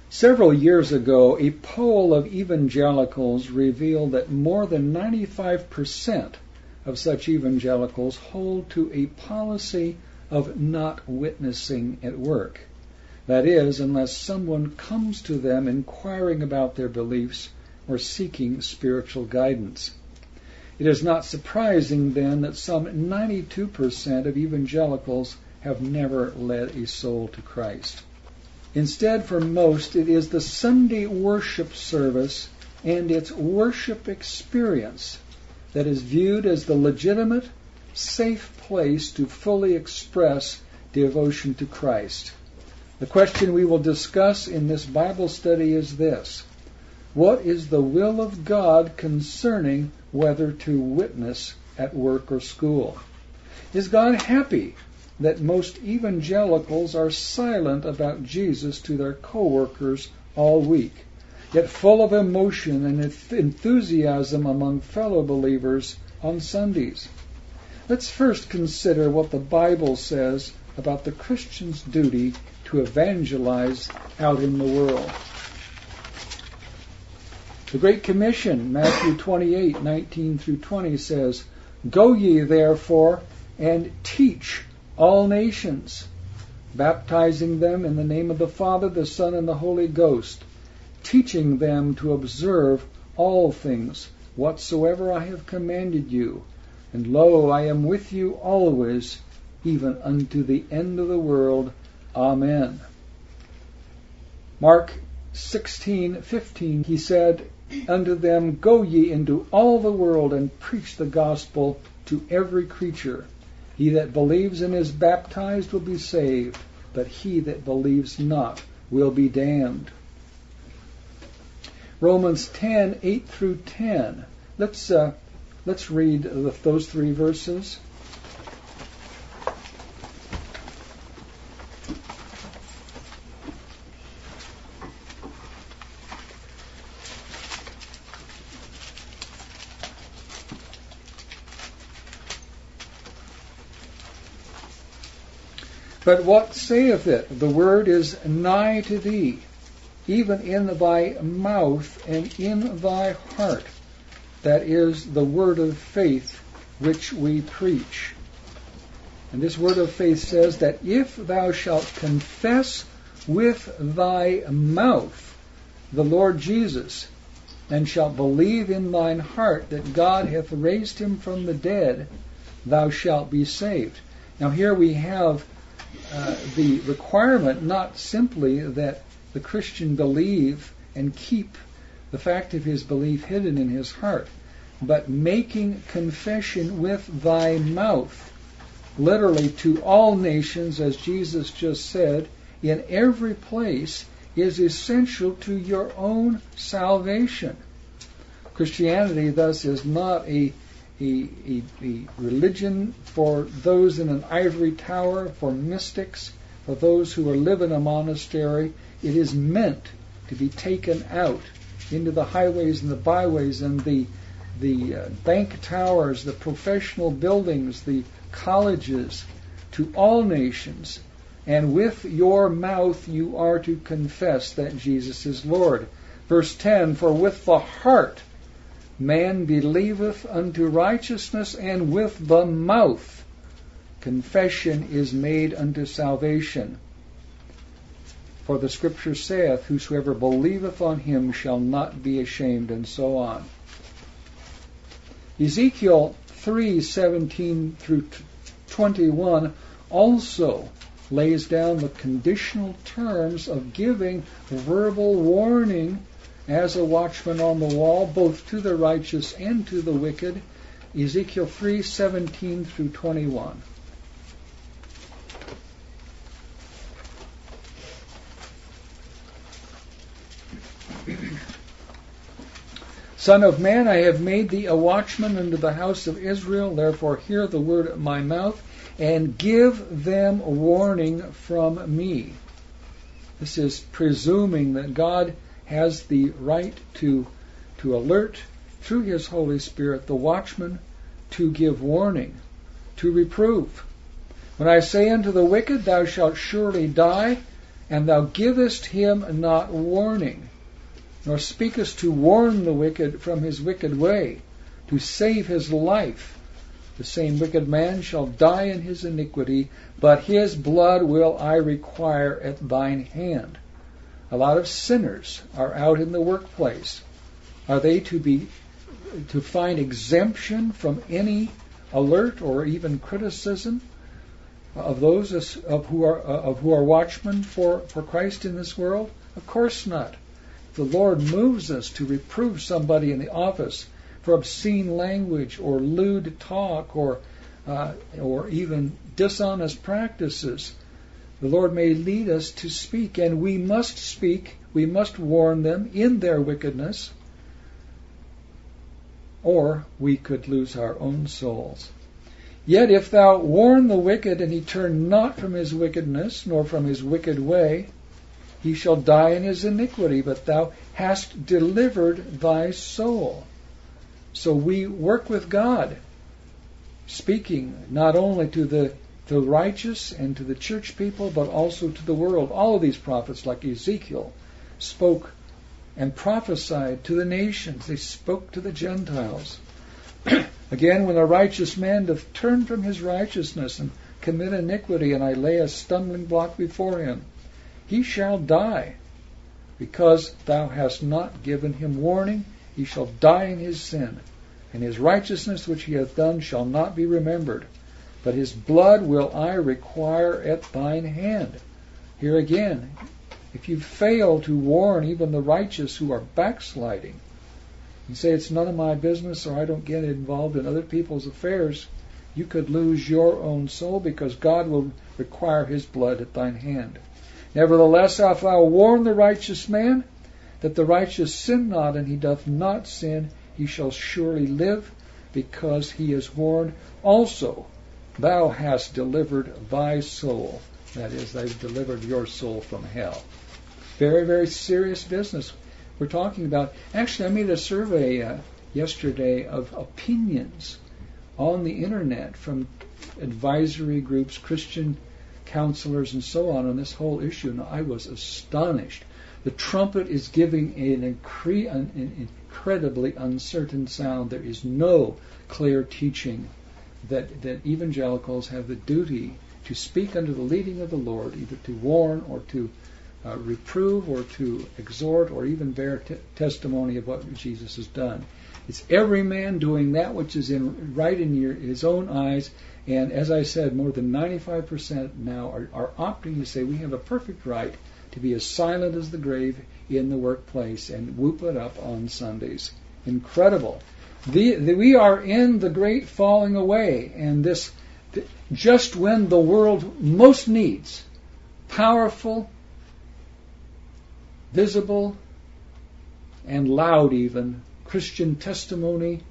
Several years ago, a poll of evangelicals revealed that more than 95% of such evangelicals hold to a policy of not witnessing at work. That is, unless someone comes to them inquiring about their beliefs or seeking spiritual guidance. It is not surprising, then, that some 92% of evangelicals have never led a soul to Christ. Instead, for most, it is the Sunday worship service and its worship experience that is viewed as the legitimate, safe place to fully express devotion to Christ. The question we will discuss in this Bible study is this: what is the will of God concerning whether to witness at work or school? Is God happy that most evangelicals are silent about Jesus to their co-workers all week, yet full of emotion and enthusiasm among fellow believers on Sundays? Let's first consider what the Bible says about the Christian's duty to evangelize out in the world. The Great Commission, Matthew 28:19 through 20, says, "Go ye therefore and teach all nations, baptizing them in the name of the Father, the Son, and the Holy Ghost, teaching them to observe all things whatsoever I have commanded you. And lo, I am with you always, even unto the end of the world. Amen." Mark 16:15, he said unto them, "Go ye into all the world and preach the gospel to every creature. He that believes and is baptized will be saved, but he that believes not will be damned." Romans 10:8 through 10. Let's read those three verses. But what saith it? The word is nigh to thee, even in thy mouth and in thy heart. That is the word of faith which we preach. And this word of faith says that if thou shalt confess with thy mouth the Lord Jesus, and shalt believe in thine heart that God hath raised him from the dead, thou shalt be saved. Now here we have the requirement not simply that the Christian believe and keep the fact of his belief hidden in his heart, but making confession with thy mouth, literally to all nations, as Jesus just said, in every place, is essential to your own salvation. Christianity, thus, is not a religion for those in an ivory tower, for mystics, for those who live in a monastery. It is meant to be taken out into the highways and the byways and the bank towers, the professional buildings, the colleges, to all nations. And with your mouth you are to confess that Jesus is Lord. Verse 10, "For with the heart man believeth unto righteousness, and with the mouth confession is made unto salvation. For the Scripture saith, Whosoever believeth on him shall not be ashamed," and so on. Ezekiel 3:17 through 21 also lays down the conditional terms of giving verbal warning as a watchman on the wall, both to the righteous and to the wicked. Ezekiel 3:17 through 21. "Son of man, I have made thee a watchman unto the house of Israel. Therefore hear the word of my mouth, and give them warning from me." This is presuming that God has the right to alert through his Holy Spirit the watchman, to give warning, to reprove. "When I say unto the wicked, Thou shalt surely die, And thou givest him not warning, nor speakest to warn the wicked from his wicked way, to save his life. The same wicked man shall die in his iniquity, but his blood will I require at thine hand. A lot of sinners are out in the workplace. Are they to find exemption from any alert or even criticism of those who are watchmen for Christ in this world? Of course not. If the Lord moves us to reprove somebody in the office for obscene language or lewd talk or even dishonest practices, the Lord may lead us to speak, and we must speak. We must warn them in their wickedness, or we could lose our own souls. Yet if thou warn the wicked, and he turn not from his wickedness, nor from his wicked way, he shall die in his iniquity, but thou hast delivered thy soul. So we work with God, speaking not only to the righteous and to the church people, but also to the world. All of these prophets, like Ezekiel, spoke and prophesied to the nations. They spoke to the Gentiles. Again, when a righteous man doth turn from his righteousness and commit iniquity, and I lay a stumbling block before him, he shall die, because thou hast not given him warning. He shall die in his sin, and his righteousness which he hath done shall not be remembered. But his blood will I require at thine hand. Here again, if you fail to warn even the righteous who are backsliding, you say it's none of my business, or I don't get involved in other people's affairs, you could lose your own soul, because God will require his blood at thine hand. Nevertheless, if thou warn the righteous man, that the righteous sin not, and he doth not sin, he shall surely live, because he is warned. Also, thou hast delivered thy soul. That is, thou hast delivered your soul from hell. Very, very serious business we're talking about. Actually, I made a survey yesterday of opinions on the internet from advisory groups, Christian counselors, and so on this whole issue. And I was astonished. The trumpet is giving an incredibly uncertain sound. There is no clear teaching that evangelicals have the duty to speak under the leading of the Lord, either to warn or to reprove or to exhort or even bear testimony of what Jesus has done. It's every man doing that which is right in his own eyes. And as I said, more than 95% now are opting to say we have a perfect right to be as silent as the grave in the workplace and whoop it up on Sundays. Incredible. We are in the great falling away, and this just when the world most needs powerful, visible, and loud even Christian testimony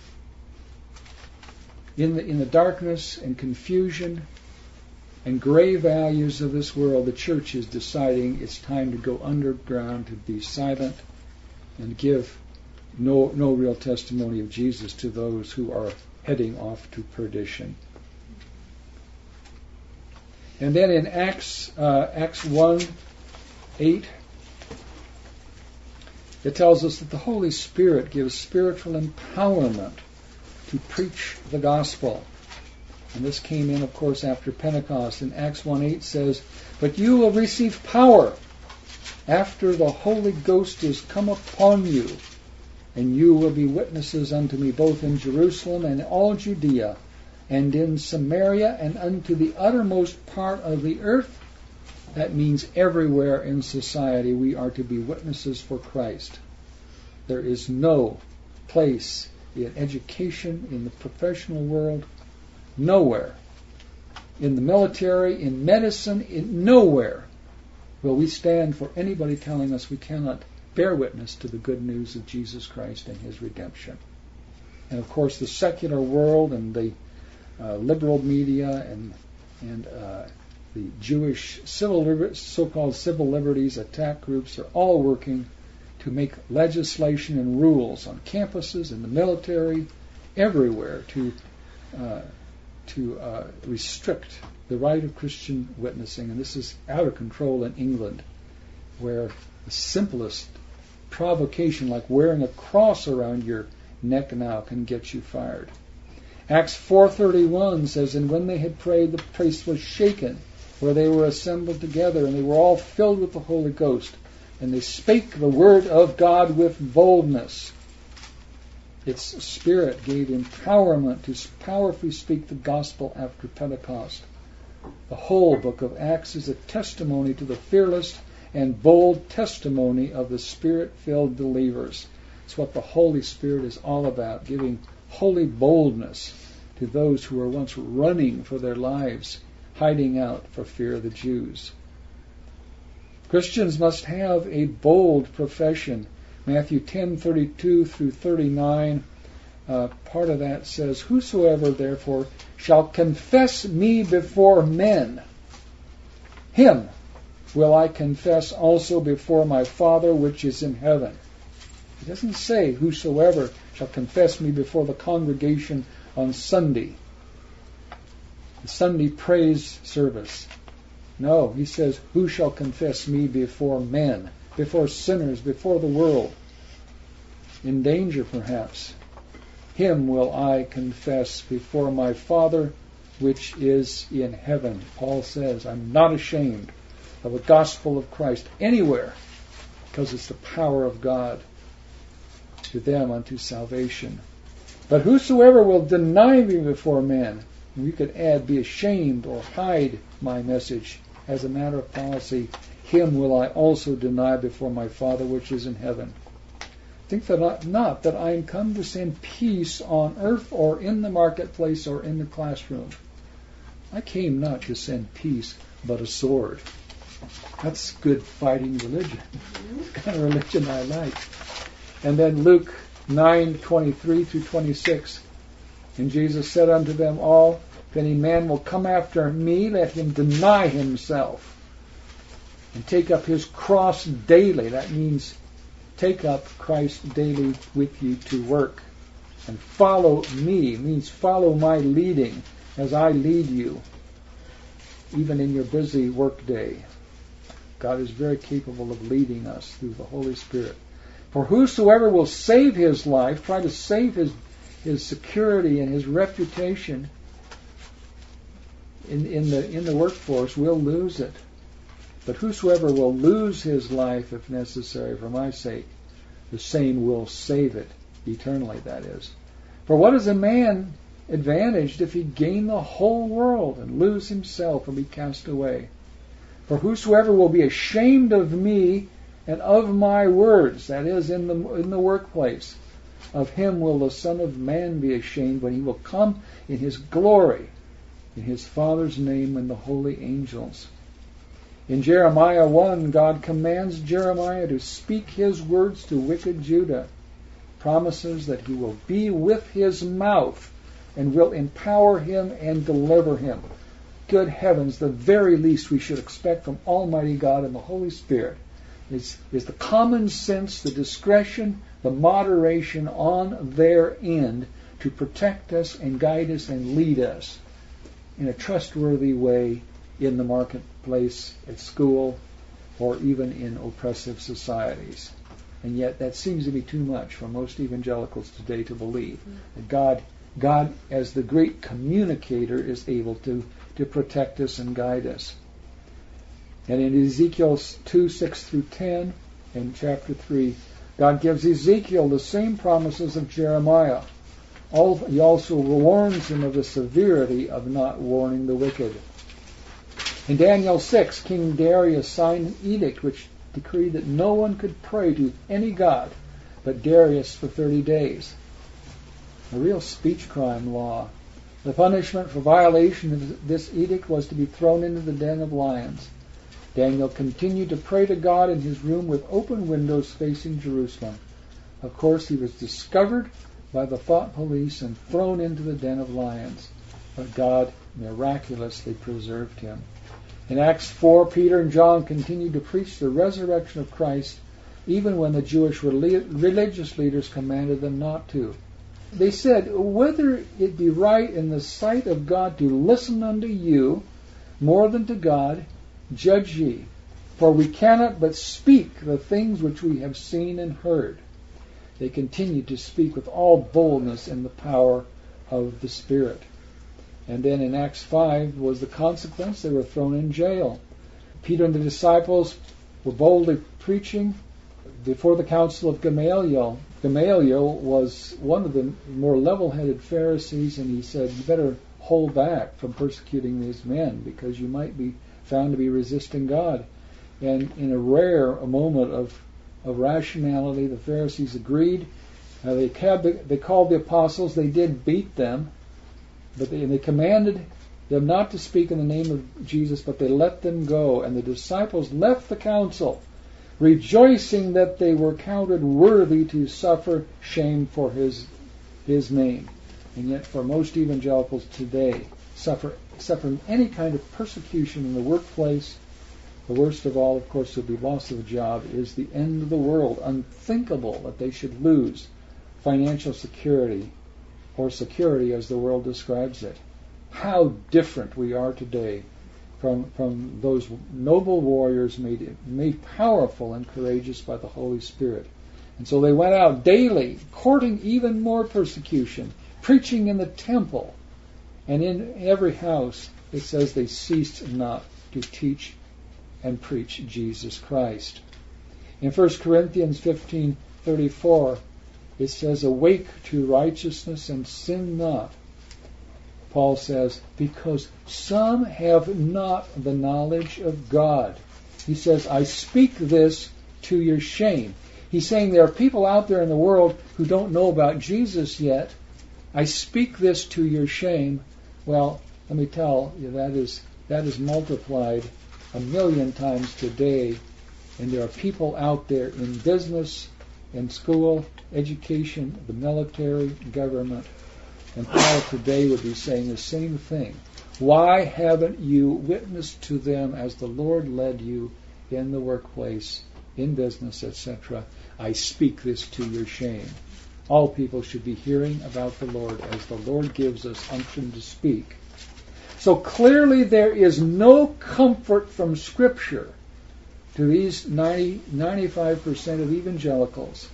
in the darkness and confusion and gray values of this world, the church is deciding it's time to go underground, to be silent, and give no real testimony of Jesus to those who are heading off to perdition. And then in Acts 1:8, it tells us that the Holy Spirit gives spiritual empowerment to preach the gospel. And this came in, of course, after Pentecost. And Acts 1:8 says, "But you will receive power after the Holy Ghost is come upon you, and you will be witnesses unto me both in Jerusalem and all Judea, and in Samaria, and unto the uttermost part of the earth." That means everywhere in society we are to be witnesses for Christ. There is no place in education, in the professional world, nowhere, in the military, in medicine, in nowhere will we stand for anybody telling us we cannot bear witness to the good news of Jesus Christ and his redemption. And of course the secular world and the liberal media and the Jewish so-called civil liberties attack groups are all working to make legislation and rules on campuses, in the military, everywhere to restrict the right of Christian witnessing, and this is out of control in England, where the simplest provocation, like wearing a cross around your neck now, can get you fired. Acts 4:31 says, and when they had prayed, the place was shaken, where they were assembled together, and they were all filled with the Holy Ghost, and they spake the word of God with boldness. Its Spirit gave empowerment to powerfully speak the gospel after Pentecost. The whole book of Acts is a testimony to the fearless and bold testimony of the Spirit-filled believers. It's what the Holy Spirit is all about, giving holy boldness to those who were once running for their lives, hiding out for fear of the Jews. Christians must have a bold profession. Matthew 10:32 through 39, part of that says, whosoever therefore shall confess me before men, him will I confess also before my Father which is in heaven. It doesn't say whosoever shall confess me before the congregation on Sunday, the Sunday praise service. No, he says, who shall confess me before men, before sinners, before the world, in danger perhaps. Him will I confess before my Father which is in heaven. Paul says, I'm not ashamed of the gospel of Christ anywhere, because it's the power of God to them unto salvation. But whosoever will deny me before men, we could add, be ashamed or hide my message as a matter of policy, him will I also deny before my Father which is in heaven. Think that not that I am come to send peace on earth or in the marketplace or in the classroom. I came not to send peace, but a sword. That's good fighting religion. The kind of religion I like. And then Luke 9:23 through 26. And Jesus said unto them all, if any man will come after me, let him deny himself and take up his cross daily. That means take up Christ daily with you to work. And follow me means follow my leading as I lead you, even in your busy work day. God is very capable of leading us through the Holy Spirit. For whosoever will save his life, try to save his security and his reputation in the workforce, will lose it. But whosoever will lose his life, if necessary, for my sake, the same will save it, eternally, that is. For what is a man advantaged if he gain the whole world and lose himself and be cast away? For whosoever will be ashamed of me and of my words, that is, in the workplace, of him will the Son of Man be ashamed when he will come in his glory, in his Father's name and the holy angels. In Jeremiah 1, God commands Jeremiah to speak his words to wicked Judah, promises that he will be with his mouth and will empower him and deliver him. Good heavens, the very least we should expect from Almighty God and the Holy Spirit is the common sense, the discretion, the moderation on their end to protect us and guide us and lead us in a trustworthy way in the marketplace, at school, or even in oppressive societies. And yet that seems to be too much for most evangelicals today to believe. That God, as the great communicator, is able to protect us and guide us. And in Ezekiel 2:6 through 10, and chapter 3, God gives Ezekiel the same promises of Jeremiah. He also warns him of the severity of not warning the wicked. In Daniel 6, King Darius signed an edict which decreed that no one could pray to any god but Darius for 30 days. A real speech crime law. The punishment for violation of this edict was to be thrown into the den of lions. Daniel continued to pray to God in his room with open windows facing Jerusalem. Of course, he was discovered by the thought police and thrown into the den of lions, but God miraculously preserved him. In Acts 4, Peter and John continued to preach the resurrection of Christ even when the Jewish religious leaders commanded them not to. They said, whether it be right in the sight of God to listen unto you more than to God, judge ye. For we cannot but speak the things which we have seen and heard. They continued to speak with all boldness in the power of the Spirit. And then in Acts 5 was the consequence. They were thrown in jail. Peter and the disciples were boldly preaching before the council of Gamaliel. Gamaliel was one of the more level-headed Pharisees, and he said, you better hold back from persecuting these men because you might be found to be resisting God. And in a rare moment of rationality, the Pharisees agreed. They called the apostles. They did beat them, but they commanded them not to speak in the name of Jesus, but they let them go. And the disciples left the council, rejoicing that they were counted worthy to suffer shame for his name. And yet for most evangelicals today, suffering any kind of persecution in the workplace, the worst of all, of course, would be loss of a job, is the end of the world. Unthinkable that they should lose financial security, or security as the world describes it. How different we are today from those noble warriors made powerful and courageous by the Holy Spirit. And so they went out daily, courting even more persecution, preaching in the temple, and in every house. It says they ceased not to teach and preach Jesus Christ. In 1 Corinthians 15:34, it says, awake to righteousness and sin not. Paul says, because some have not the knowledge of God. He says, I speak this to your shame. He's saying there are people out there in the world who don't know about Jesus yet. I speak this to your shame. Well, let me tell you, that is multiplied 1,000,000 times today. And there are people out there in business, in school, education, the military, government. And Paul today would be saying the same thing. Why haven't you witnessed to them as the Lord led you in the workplace, in business, etc.? I speak this to your shame. All people should be hearing about the Lord as the Lord gives us unction to speak. So clearly there is no comfort from Scripture to these 95% of evangelicals.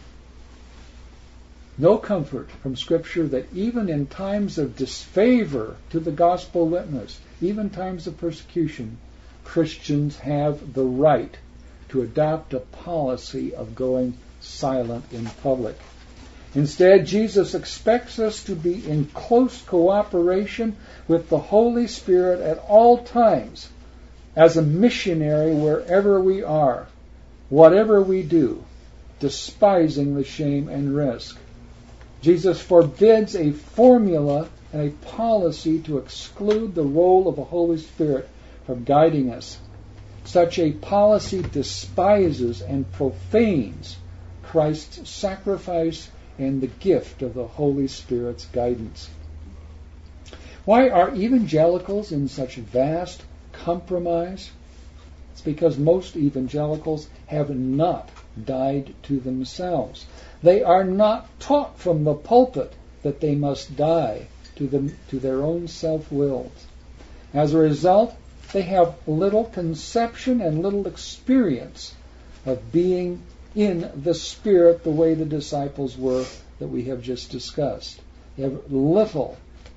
No comfort from Scripture that even in times of disfavor to the gospel witness, even times of persecution, Christians have the right to adopt a policy of going silent in public. Instead, Jesus expects us to be in close cooperation with the Holy Spirit at all times as a missionary wherever we are, whatever we do, despising the shame and risk. Jesus forbids a formula and a policy to exclude the role of the Holy Spirit from guiding us. Such a policy despises and profanes Christ's sacrifice and the gift of the Holy Spirit's guidance. Why are evangelicals in such vast compromise? It's because most evangelicals have not died to themselves. They are not taught from the pulpit that they must die to their own self-wills. As a result, they have little conception and little experience of being in the Spirit the way the disciples were that we have just discussed. They have little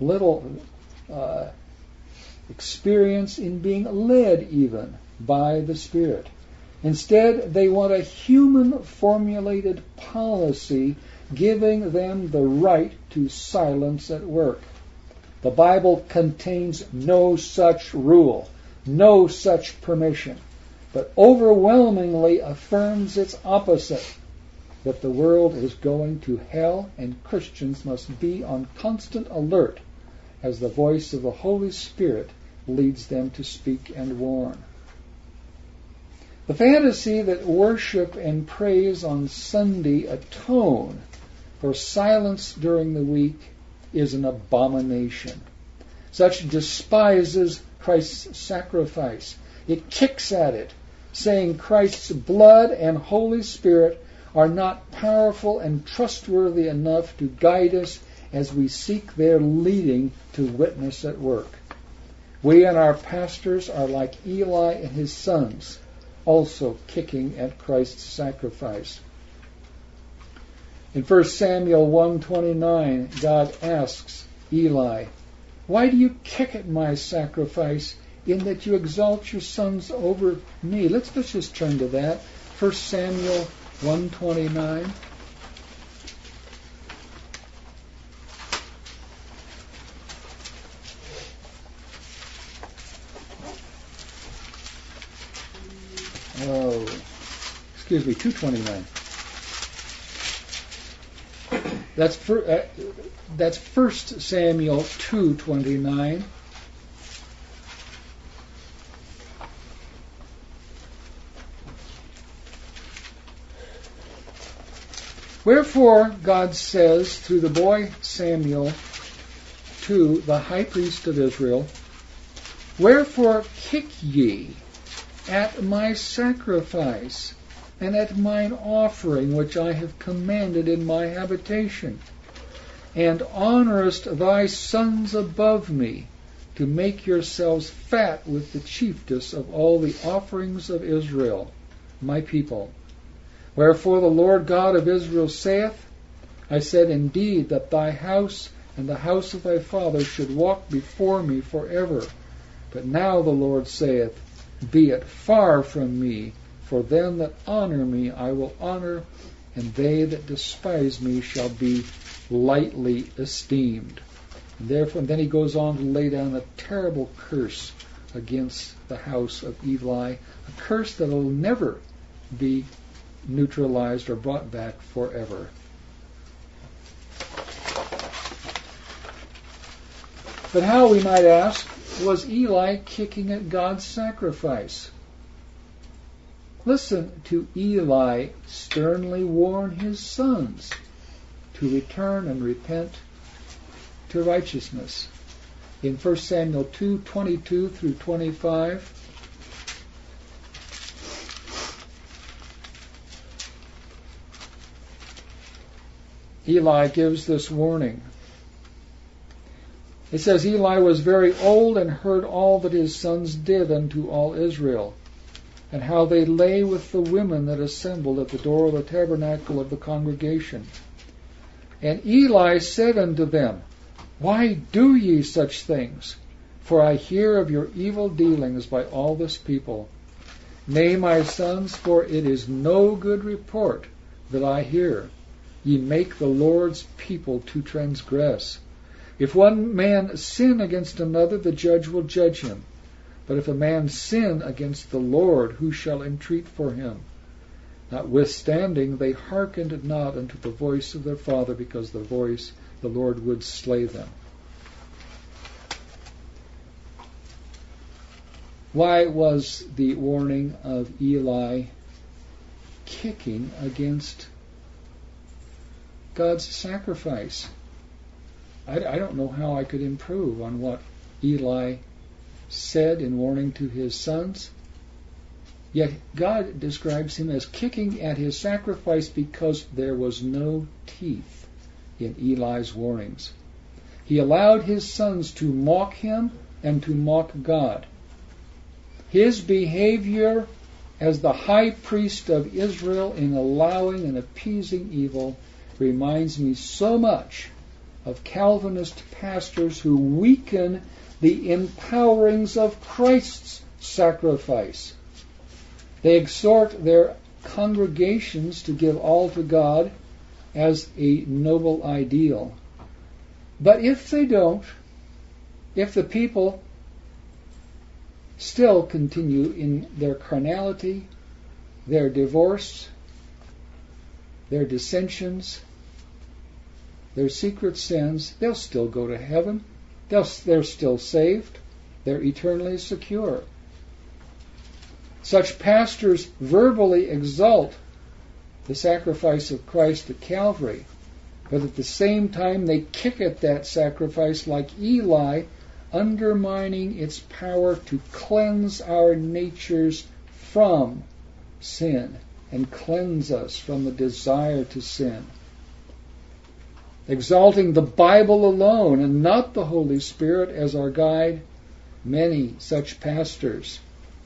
experience in being led even by the Spirit. Instead, they want a human-formulated policy giving them the right to silence at work. The Bible contains no such rule, no such permission, but overwhelmingly affirms its opposite, that the world is going to hell and Christians must be on constant alert as the voice of the Holy Spirit leads them to speak and warn. The fantasy that worship and praise on Sunday atone for silence during the week is an abomination. Such despises Christ's sacrifice. It kicks at it, saying Christ's blood and Holy Spirit are not powerful and trustworthy enough to guide us as we seek their leading to witness at work. We and our pastors are like Eli and his sons, also kicking at Christ's sacrifice. In 1 Samuel 1:29, God asks Eli, "Why do you kick at my sacrifice in that you exalt your sons over me?" Let's just turn to that. 1 Samuel 1:29. Oh, excuse me, 2:29. That's 1 Samuel 2:29. Wherefore, God says through the boy Samuel to the high priest of Israel, "Wherefore kick ye at my sacrifice, and at mine offering which I have commanded in my habitation, and honorest thy sons above me, to make yourselves fat with the chiefest of all the offerings of Israel, my people. Wherefore the Lord God of Israel saith, I said indeed that thy house and the house of thy father should walk before me forever. But now the Lord saith, Be it far from me, for them that honor me I will honor, and they that despise me shall be lightly esteemed." And therefore, then he goes on to lay down a terrible curse against the house of Eli, a curse that will never be neutralized or brought back forever. But how, we might ask, was Eli kicking at God's sacrifice? Listen to Eli sternly warn his sons to return and repent to righteousness. In 1 Samuel 2:22 through 25, Eli gives this warning. It says, Eli was very old and heard all that his sons did unto all Israel, and how they lay with the women that assembled at the door of the tabernacle of the congregation. And Eli said unto them, Why do ye such things? For I hear of your evil dealings by all this people. Nay, my sons, for it is no good report that I hear. Ye make the Lord's people to transgress. If one man sin against another, the judge will judge him. But if a man sin against the Lord, who shall entreat for him? Notwithstanding, they hearkened not unto the voice of their father, because the Lord would slay them. Why was the warning of Eli kicking against God's sacrifice? I don't know how I could improve on what Eli said in warning to his sons. Yet God describes him as kicking at his sacrifice because there was no teeth in Eli's warnings. He allowed his sons to mock him and to mock God. His behavior as the high priest of Israel in allowing and appeasing evil reminds me so much of Calvinist pastors who weaken the empowerings of Christ's sacrifice. They exhort their congregations to give all to God as a noble ideal. But if they don't, if the people still continue in their carnality, their divorce, their dissensions, their secret sins, they'll still go to heaven. They're still saved. They're eternally secure. Such pastors verbally exalt the sacrifice of Christ at Calvary, but at the same time they kick at that sacrifice like Eli, undermining its power to cleanse our natures from sin and cleanse us from the desire to sin. Exalting the Bible alone and not the Holy Spirit as our guide Many such pastors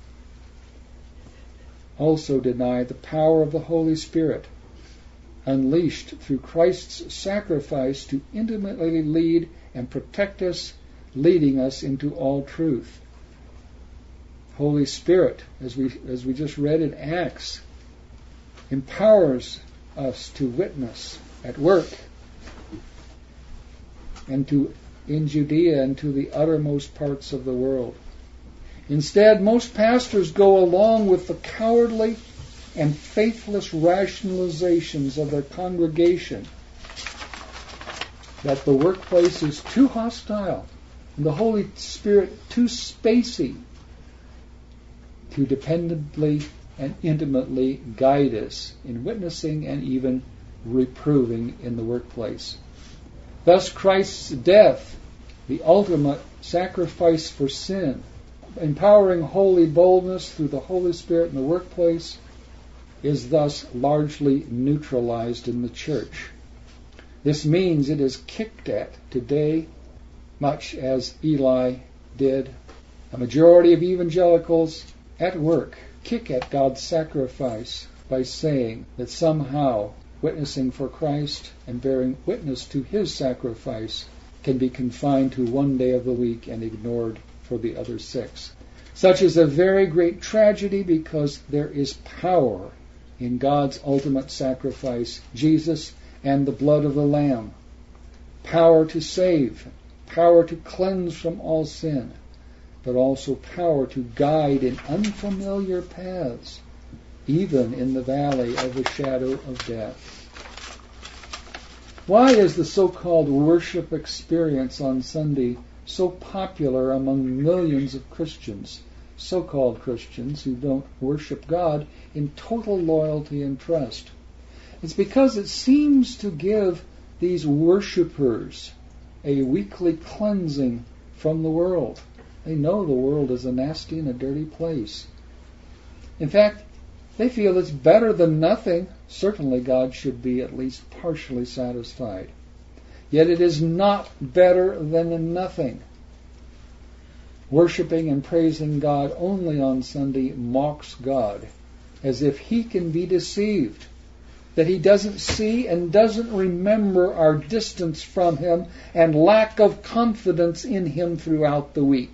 also deny the power of the Holy Spirit unleashed through Christ's sacrifice to intimately lead and protect us, leading us into all truth. Holy Spirit, as we just read in Acts, empowers us to witness at work and in Judea and to the uttermost parts of the world. Instead, most pastors go along with the cowardly and faithless rationalizations of their congregation that the workplace is too hostile and the Holy Spirit too spacey to dependably and intimately guide us in witnessing and even reproving in the workplace. Thus, Christ's death, the ultimate sacrifice for sin, empowering holy boldness through the Holy Spirit in the workplace, is thus largely neutralized in the church. This means it is kicked at today, much as Eli did. A majority of evangelicals at work kick at God's sacrifice by saying that somehow witnessing for Christ and bearing witness to His sacrifice can be confined to one day of the week and ignored for the other 6. Such is a very great tragedy because there is power in God's ultimate sacrifice, Jesus and the blood of the Lamb. Power to save, power to cleanse from all sin, but also power to guide in unfamiliar paths, even in the valley of the shadow of death. Why is the so-called worship experience on Sunday so popular among millions of Christians, so-called Christians who don't worship God in total loyalty and trust? It's because it seems to give these worshipers a weekly cleansing from the world. They know the world is a nasty and a dirty place. In fact, they feel it's better than nothing. Certainly God should be at least partially satisfied. Yet it is not better than nothing. Worshipping and praising God only on Sunday mocks God, as if He can be deceived, that He doesn't see and doesn't remember our distance from Him and lack of confidence in Him throughout the week.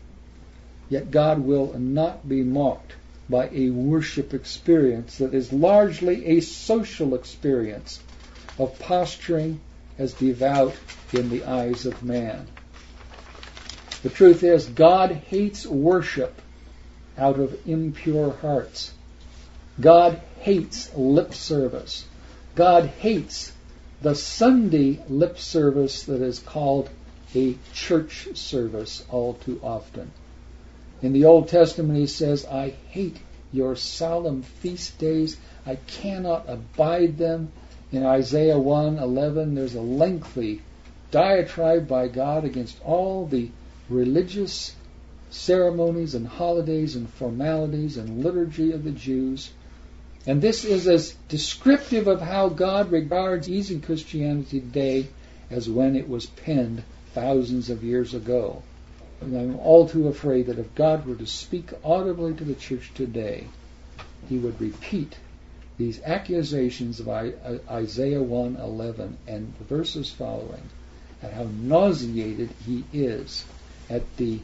Yet God will not be mocked by a worship experience that is largely a social experience of posturing as devout in the eyes of man. The truth is, God hates worship out of impure hearts. God hates lip service. God hates the Sunday lip service that is called a church service all too often. In the Old Testament He says, I hate your solemn feast days. I cannot abide them. In Isaiah 1:11, there's a lengthy diatribe by God against all the religious ceremonies and holidays and formalities and liturgy of the Jews. And this is as descriptive of how God regards easy Christianity today as when it was penned thousands of years ago. And I'm all too afraid that if God were to speak audibly to the church today, He would repeat these accusations of Isaiah 1:11 and the verses following, and how nauseated He is at the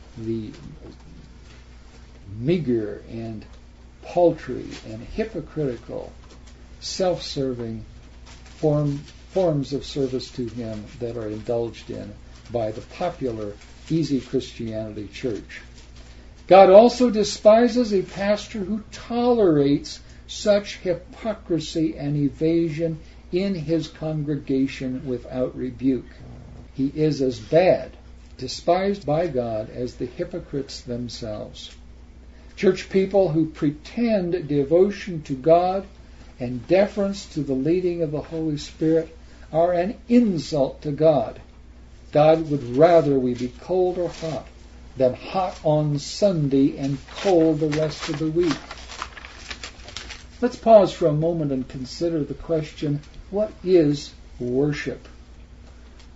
meager and paltry and hypocritical, self-serving forms of service to Him that are indulged in by the popular easy Christianity church. God also despises a pastor who tolerates such hypocrisy and evasion in his congregation without rebuke. He is as bad, despised by God, as the hypocrites themselves. Church people who pretend devotion to God and deference to the leading of the Holy Spirit are an insult to God. God would rather we be cold or hot than hot on Sunday and cold the rest of the week. Let's pause for a moment and consider the question, what is worship?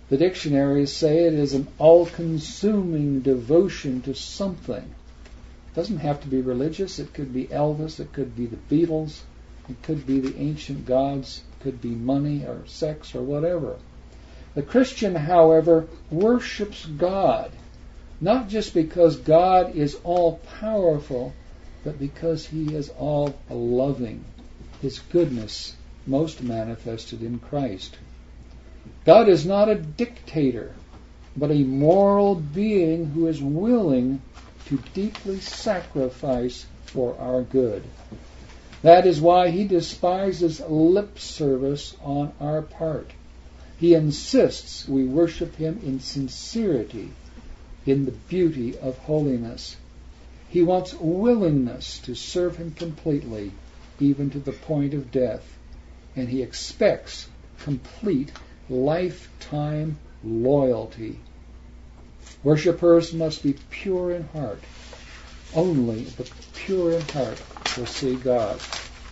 The dictionaries say it is an all-consuming devotion to something. It doesn't have to be religious. It could be Elvis. It could be the Beatles. It could be the ancient gods. It could be money or sex or whatever. The Christian, however, worships God, not just because God is all-powerful, but because He is all-loving, His goodness most manifested in Christ. God is not a dictator, but a moral being who is willing to deeply sacrifice for our good. That is why He despises lip service on our part. He insists we worship Him in sincerity, in the beauty of holiness. He wants willingness to serve Him completely, even to the point of death. And He expects complete lifetime loyalty. Worshippers must be pure in heart. Only the pure in heart will see God.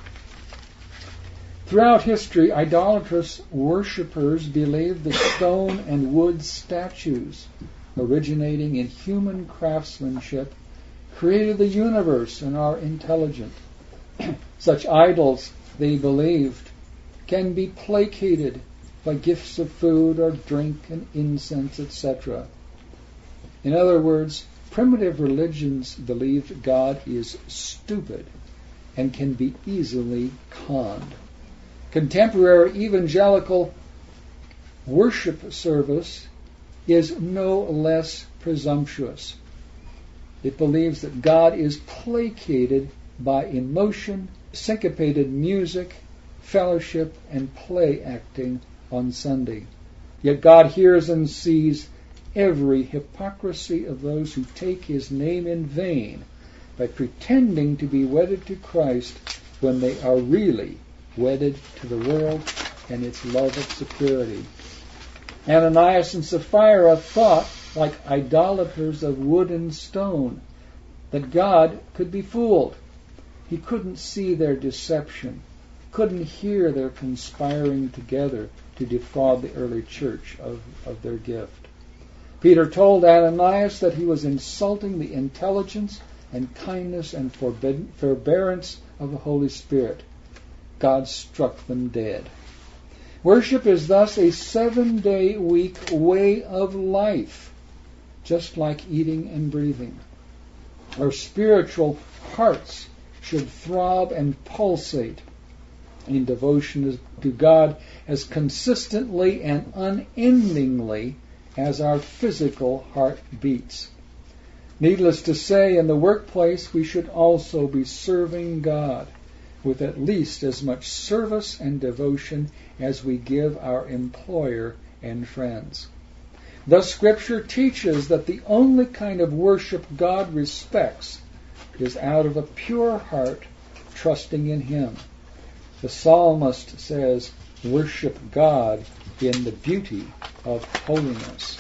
Throughout history, idolatrous worshippers believed the stone and wood statues, originating in human craftsmanship, created the universe and are intelligent. Such idols, they believed, can be placated by gifts of food or drink and incense, etc. In other words, primitive religions believed God is stupid and can be easily conned. Contemporary evangelical worship service is no less presumptuous. It believes that God is placated by emotion, syncopated music, fellowship, and play acting on Sunday. Yet God hears and sees every hypocrisy of those who take His name in vain by pretending to be wedded to Christ when they are really wedded to the world and its love of security. Ananias and Sapphira thought, like idolaters of wood and stone, that God could be fooled. He couldn't see their deception, couldn't hear their conspiring together to defraud the early church of their gift. Peter told Ananias that he was insulting the intelligence and kindness and forbearance of the Holy Spirit. God struck them dead. Worship is thus a 7-day-week way of life, just like eating and breathing. Our spiritual hearts should throb and pulsate in devotion to God as consistently and unendingly as our physical heart beats. Needless to say, in the workplace we should also be serving God with at least as much service and devotion as we give our employer and friends. Thus, Scripture teaches that the only kind of worship God respects is out of a pure heart, trusting in Him. The psalmist says, "Worship God in the beauty of holiness."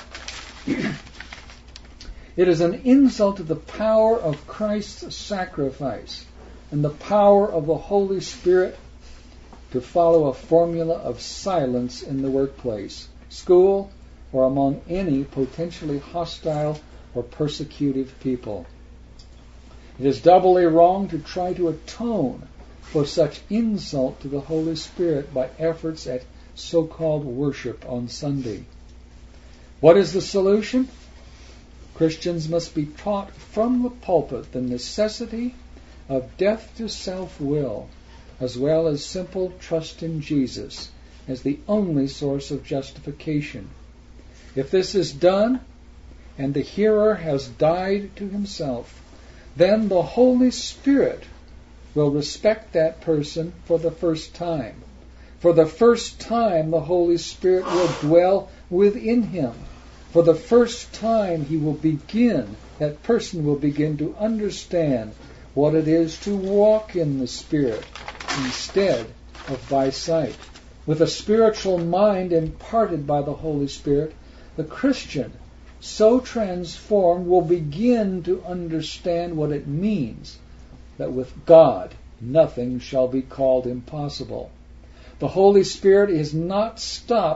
It is an insult to the power of Christ's sacrifice and the power of the Holy Spirit to follow a formula of silence in the workplace, school, or among any potentially hostile or persecutive people. It is doubly wrong to try to atone for such insult to the Holy Spirit by efforts at so-called worship on Sunday. What is the solution? Christians must be taught from the pulpit the necessity of death to self-will, as well as simple trust in Jesus as the only source of justification. If this is done, and the hearer has died to himself, then the Holy Spirit will respect that person for the first time. For the first time, the Holy Spirit will dwell within him. For the first time, that person will begin to understand what it is to walk in the Spirit instead of by sight. With a spiritual mind imparted by the Holy Spirit, the Christian, so transformed, will begin to understand what it means that with God nothing shall be called impossible. The Holy Spirit is not stopped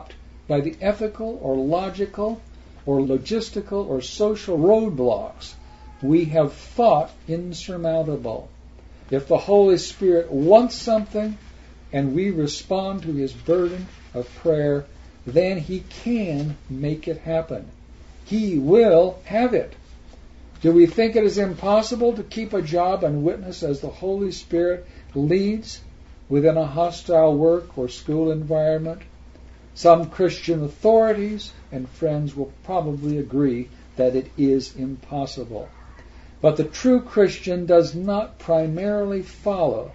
by the ethical or logical or logistical or social roadblocks we have thought insurmountable. If the Holy Spirit wants something and we respond to his burden of prayer, then he can make it happen. He will have it. Do we think it is impossible to keep a job and witness as the Holy Spirit leads within a hostile work or school environment? Some Christian authorities and friends will probably agree that it is impossible. But the true Christian does not primarily follow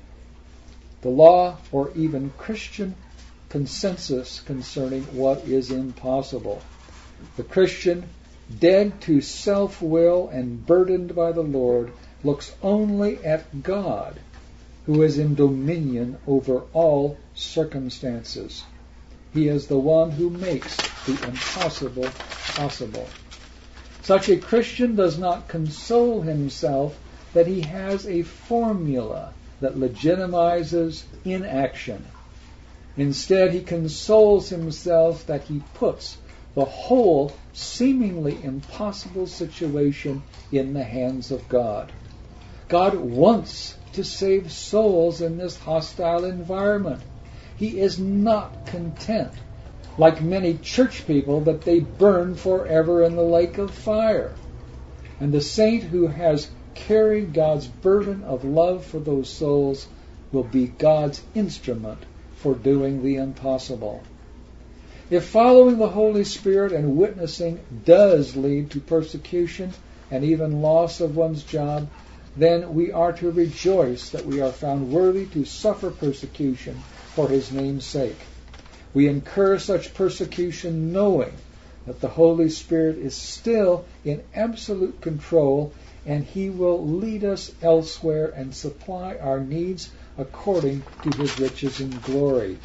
the law or even Christian consensus concerning what is impossible. The Christian, dead to self-will and burdened by the Lord, looks only at God, who is in dominion over all circumstances. He is the one who makes the impossible possible. Such a Christian does not console himself that he has a formula that legitimizes inaction. Instead, he consoles himself that he puts the whole seemingly impossible situation in the hands of God. God wants to save souls in this hostile environment. He is not content, like many church people, that they burn forever in the lake of fire. And the saint who has carried God's burden of love for those souls will be God's instrument for doing the impossible. If following the Holy Spirit and witnessing does lead to persecution and even loss of one's job, then we are to rejoice that we are found worthy to suffer persecution for his name's sake. We incur such persecution knowing that the Holy Spirit is still in absolute control, and he will lead us elsewhere and supply our needs according to his riches in glory.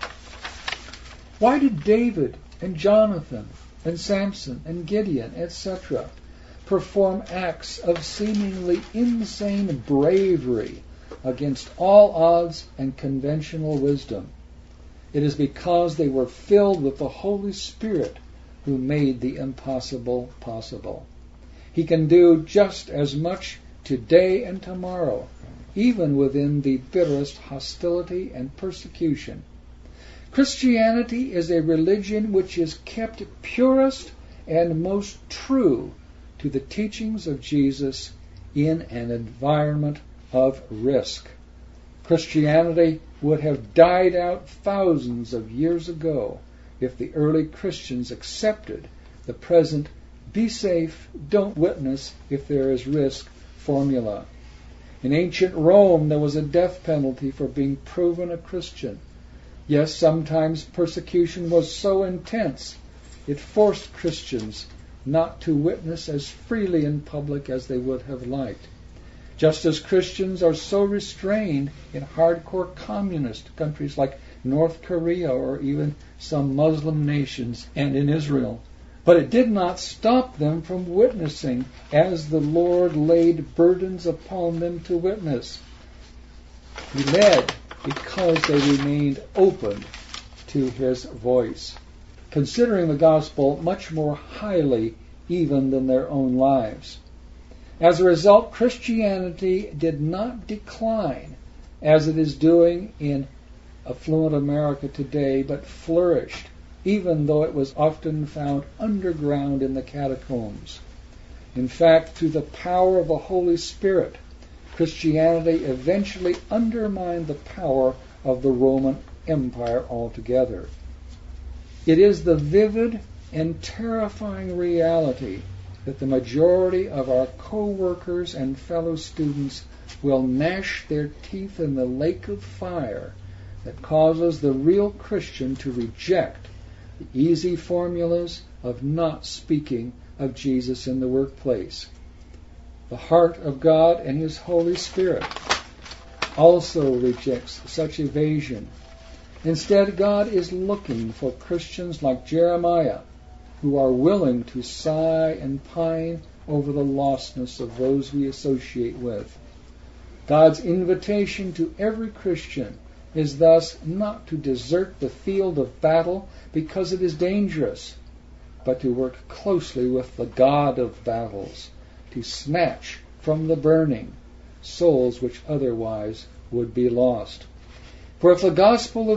Why did David and Jonathan and Samson and Gideon, etc., perform acts of seemingly insane bravery against all odds and conventional wisdom? It is because they were filled with the Holy Spirit who made the impossible possible. He can do just as much today and tomorrow, even within the bitterest hostility and persecution. Christianity is a religion which is kept purest and most true to the teachings of Jesus in an environment of risk. Christianity would have died out thousands of years ago if the early Christians accepted the present "be safe, don't witness if there is risk" formula. In ancient Rome, there was a death penalty for being proven a Christian. Yes, sometimes persecution was so intense it forced Christians not to witness as freely in public as they would have liked. Just as Christians are so restrained in hardcore communist countries like North Korea or even some Muslim nations and in Israel. But it did not stop them from witnessing as the Lord laid burdens upon them to witness. He led because they remained open to his voice, considering the gospel much more highly even than their own lives. As a result, Christianity did not decline as it is doing in affluent America today, but flourished, even though it was often found underground in the catacombs. In fact, through the power of the Holy Spirit, Christianity eventually undermined the power of the Roman Empire altogether. It is the vivid and terrifying reality that the majority of our co-workers and fellow students will gnash their teeth in the lake of fire that causes the real Christian to reject the easy formulas of not speaking of Jesus in the workplace. The heart of God and his Holy Spirit also rejects such evasion. Instead, God is looking for Christians like Jeremiah, who are willing to sigh and pine over the lostness of those we associate with. God's invitation to every Christian is thus not to desert the field of battle because it is dangerous, but to work closely with the God of battles to snatch from the burning souls which otherwise would be lost. For if the gospel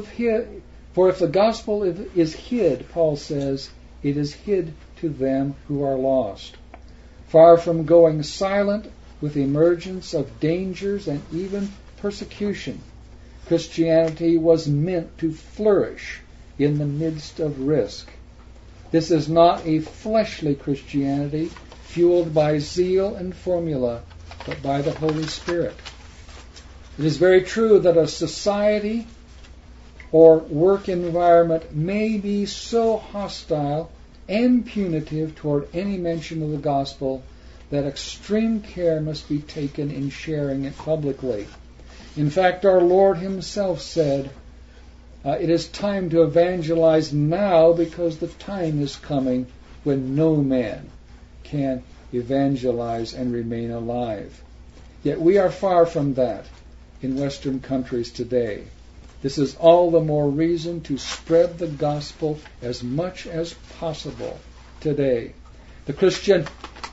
is hid, Paul says, it is hid to them who are lost. Far from going silent with the emergence of dangers and even persecution, Christianity was meant to flourish in the midst of risk. This is not a fleshly Christianity fueled by zeal and formula, but by the Holy Spirit. It is very true that a society or work environment may be so hostile and punitive toward any mention of the gospel that extreme care must be taken in sharing it publicly. In fact, our Lord himself said, it is time to evangelize now because the time is coming when no man can evangelize and remain alive. Yet we are far from that in Western countries today. This is all the more reason to spread the gospel as much as possible today. The Christian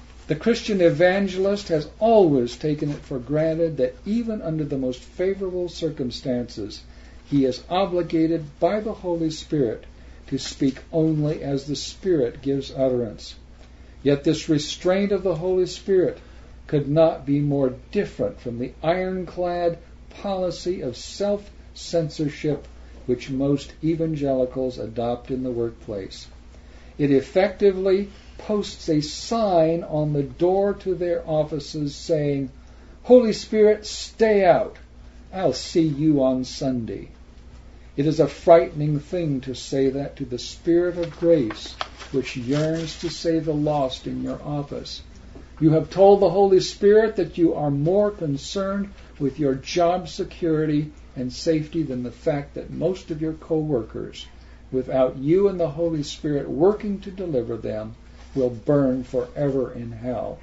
evangelist has always taken it for granted that even under the most favorable circumstances, he is obligated by the Holy Spirit to speak only as the Spirit gives utterance. Yet this restraint of the Holy Spirit could not be more different from the ironclad policy of self-censorship which most evangelicals adopt in the workplace. It effectively posts a sign on the door to their offices saying, "Holy Spirit, stay out. I'll see you on Sunday." It is a frightening thing to say that to the Spirit of grace which yearns to save the lost in your office. You have told the Holy Spirit that you are more concerned with your job security and safety than the fact that most of your co-workers, without you and the Holy Spirit working to deliver them, will burn forever in hell.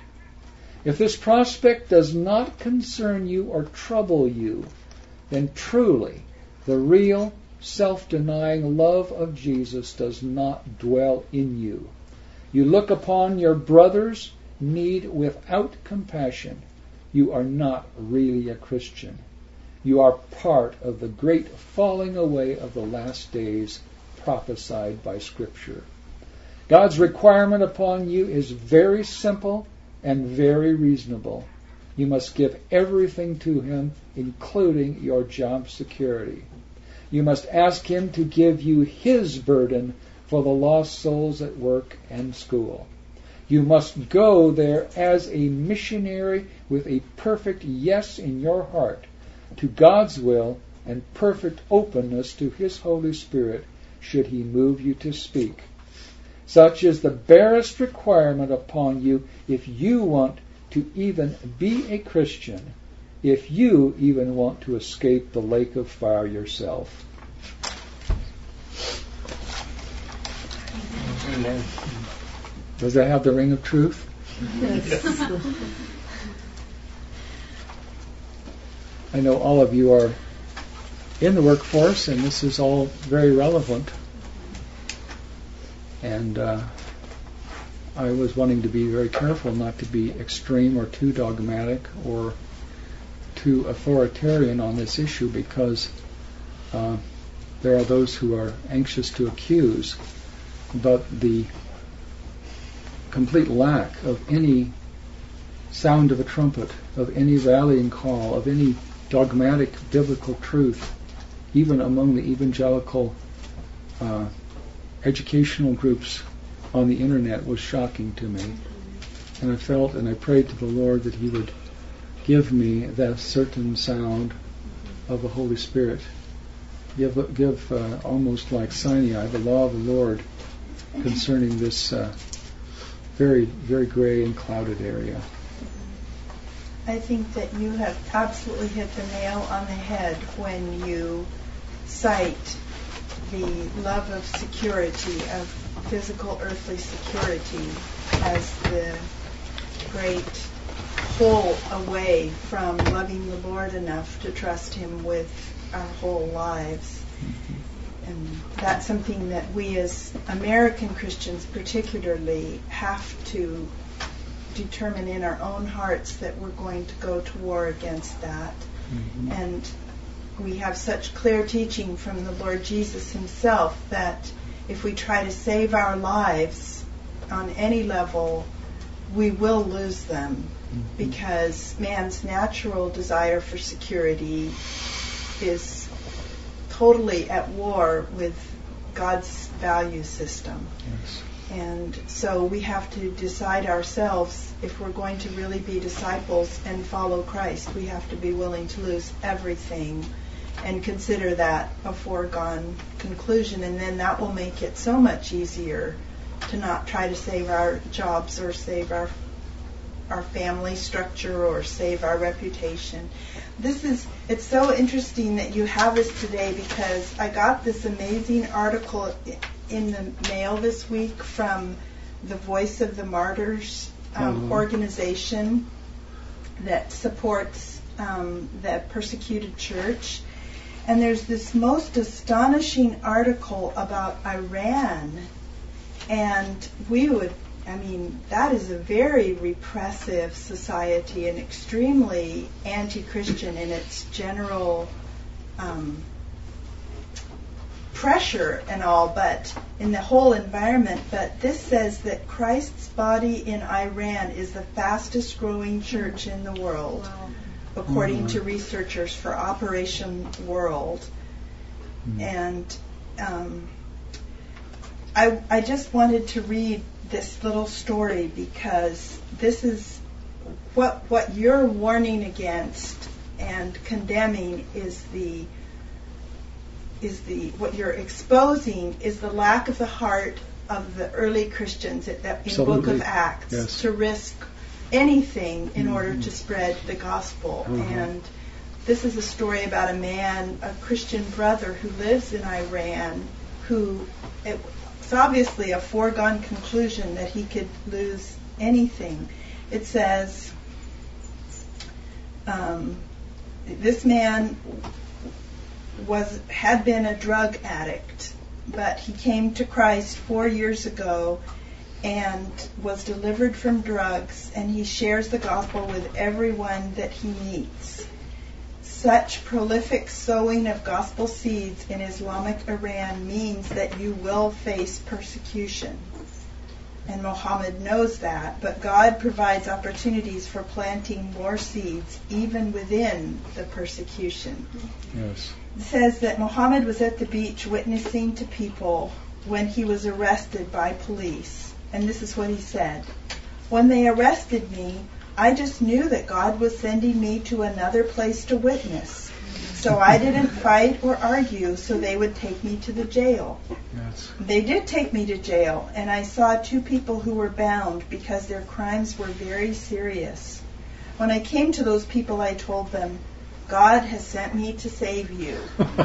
If this prospect does not concern you or trouble you, then truly the real self-denying love of Jesus does not dwell in you. You look upon your brother's need without compassion. You are not really a Christian. You are part of the great falling away of the last days prophesied by Scripture. God's requirement upon you is very simple and very reasonable. You must give everything to Him, including your job security. You must ask Him to give you His burden for the lost souls at work and school. You must go there as a missionary with a perfect yes in your heart to God's will and perfect openness to His Holy Spirit should He move you to speak. Such is the barest requirement upon you if you want to even be a Christian, if you even want to escape the lake of fire yourself. Amen. Does that have the ring of truth? Yes. I know all of you are in the workforce, and this is all very relevant. And I was wanting to be very careful not to be extreme or too dogmatic or too authoritarian on this issue, because there are those who are anxious to accuse, but the complete lack of any sound of a trumpet, of any rallying call, of any dogmatic biblical truth, even among the evangelical educational groups on the internet, was shocking to me. And I felt and I prayed to the Lord that He would give me that certain sound of the Holy Spirit. Give almost like Sinai, the law of the Lord concerning this very, very gray and clouded area. I think that you have absolutely hit the nail on the head when you cite the love of security, of physical earthly security, as the great pull away from loving the Lord enough to trust Him with our whole lives. And that's something that we as American Christians particularly have to determine in our own hearts that we're going to go to war against that. And we have such clear teaching from the Lord Jesus himself that if we try to save our lives on any level, we will lose them, because man's natural desire for security is totally at war with God's value system. Yes. And so we have to decide ourselves, if we're going to really be disciples and follow Christ, we have to be willing to lose everything and consider that a foregone conclusion. And then that will make it so much easier to not try to save our jobs or save our family structure or save our reputation. It's so interesting that you have this today, because I got this amazing article in the mail this week from the Voice of the Martyrs organization that supports the persecuted church. And there's this most astonishing article about Iran. And that is a very repressive society and extremely anti-Christian in its general pressure and all, but in the whole environment. But this says that Christ's body in Iran is the fastest growing church in the world, according to researchers for Operation World. And I just wanted to read this little story, because this is what you're warning against and condemning is what you're exposing is the lack of the heart of the early Christians in the book of Acts, to risk anything in order to spread the gospel. And this is a story about a man, a Christian brother who lives in Iran, it's obviously a foregone conclusion that he could lose anything. It says, this man had been a drug addict, but he came to Christ 4 years ago and was delivered from drugs, and he shares the gospel with everyone that he meets. Such prolific sowing of gospel seeds in Islamic Iran means that you will face persecution. And Muhammad knows that, but God provides opportunities for planting more seeds even within the persecution. Yes. It says that Muhammad was at the beach witnessing to people when he was arrested by police. And this is what he said: "When they arrested me, I just knew that God was sending me to another place to witness. So I didn't fight or argue so they would take me to the jail. Yes. They did take me to jail, and I saw 2 people who were bound because their crimes were very serious. When I came to those people, I told them, God has sent me to save you.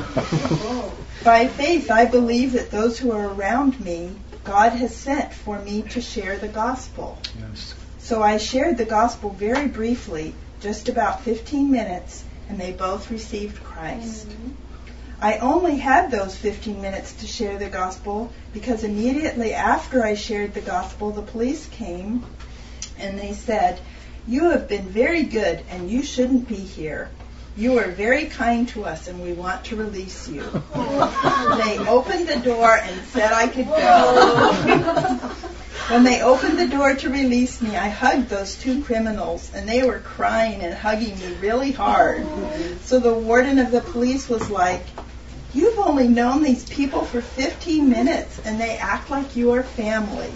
By faith, I believe that those who are around me, God has sent for me to share the gospel. Yes. So I shared the gospel very briefly, just about 15 minutes, and they both received Christ. I only had those 15 minutes to share the gospel because immediately after I shared the gospel, the police came and they said, 'You have been very good and you shouldn't be here. You are very kind to us and we want to release you.' They opened the door and said I could go. When they opened the door to release me, I hugged those 2 criminals, and they were crying and hugging me really hard. So the warden of the police was like, 'You've only known these people for 15 minutes, and they act like you are family.'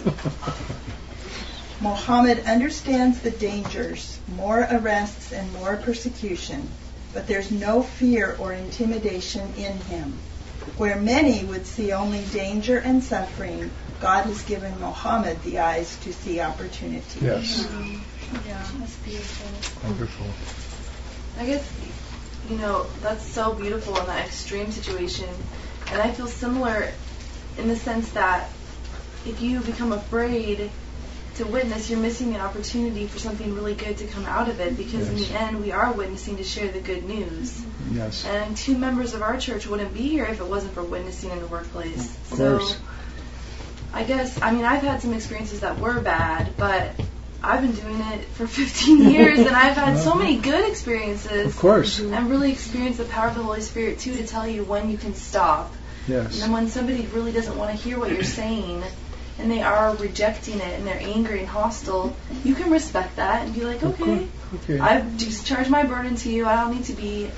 Muhammad understands the dangers, more arrests and more persecution, but there's no fear or intimidation in him. Where many would see only danger and suffering, God has given Muhammad the eyes to see opportunity." Yes. Yeah, that's beautiful. Wonderful. I guess, that's so beautiful in that extreme situation. And I feel similar in the sense that if you become afraid to witness, you're missing an opportunity for something really good to come out of it, because in the end we are witnessing to share the good news. Yes. And 2 members of our church wouldn't be here if it wasn't for witnessing in the workplace. Of course. So I guess, I mean, I've had some experiences that were bad, but I've been doing it for 15 years, and I've had so many good experiences. Of course. And really experienced the power of the Holy Spirit, too, to tell you when you can stop. Yes. And then when somebody really doesn't want to hear what you're saying, and they are rejecting it, and they're angry and hostile, you can respect that and be like, okay. I've discharged my burden to you. I don't need to be,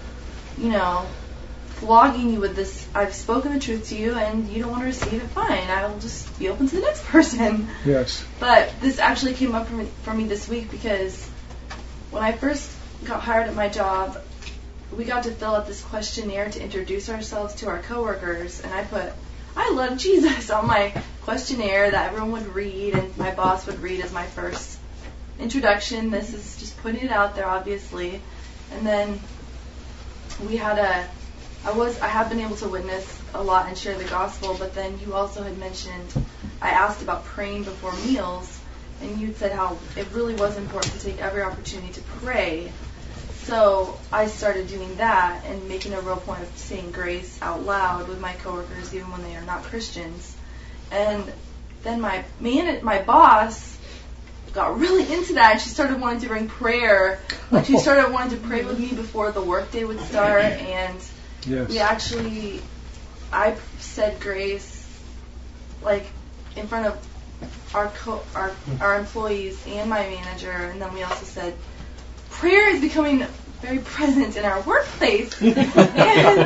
flogging you with this. I've spoken the truth to you, and you don't want to receive it, fine. I'll just be open to the next person. Yes. But this actually came up for me this week, because when I first got hired at my job, we got to fill out this questionnaire to introduce ourselves to our coworkers, and I put, I love Jesus on my questionnaire that everyone would read, and my boss would read as my first introduction. This is just putting it out there, obviously. And then we had I have been able to witness a lot and share the gospel, but then you also had mentioned, I asked about praying before meals, and you'd said how it really was important to take every opportunity to pray. So I started doing that and making a real point of saying grace out loud with my coworkers, even when they are not Christians. And then my boss got really into that, and she started wanting to bring prayer. Like, she started wanting to pray with me before the workday would start, and I said grace, like, in front of our employees and my manager, and then we also said, prayer is becoming very present in our workplace. And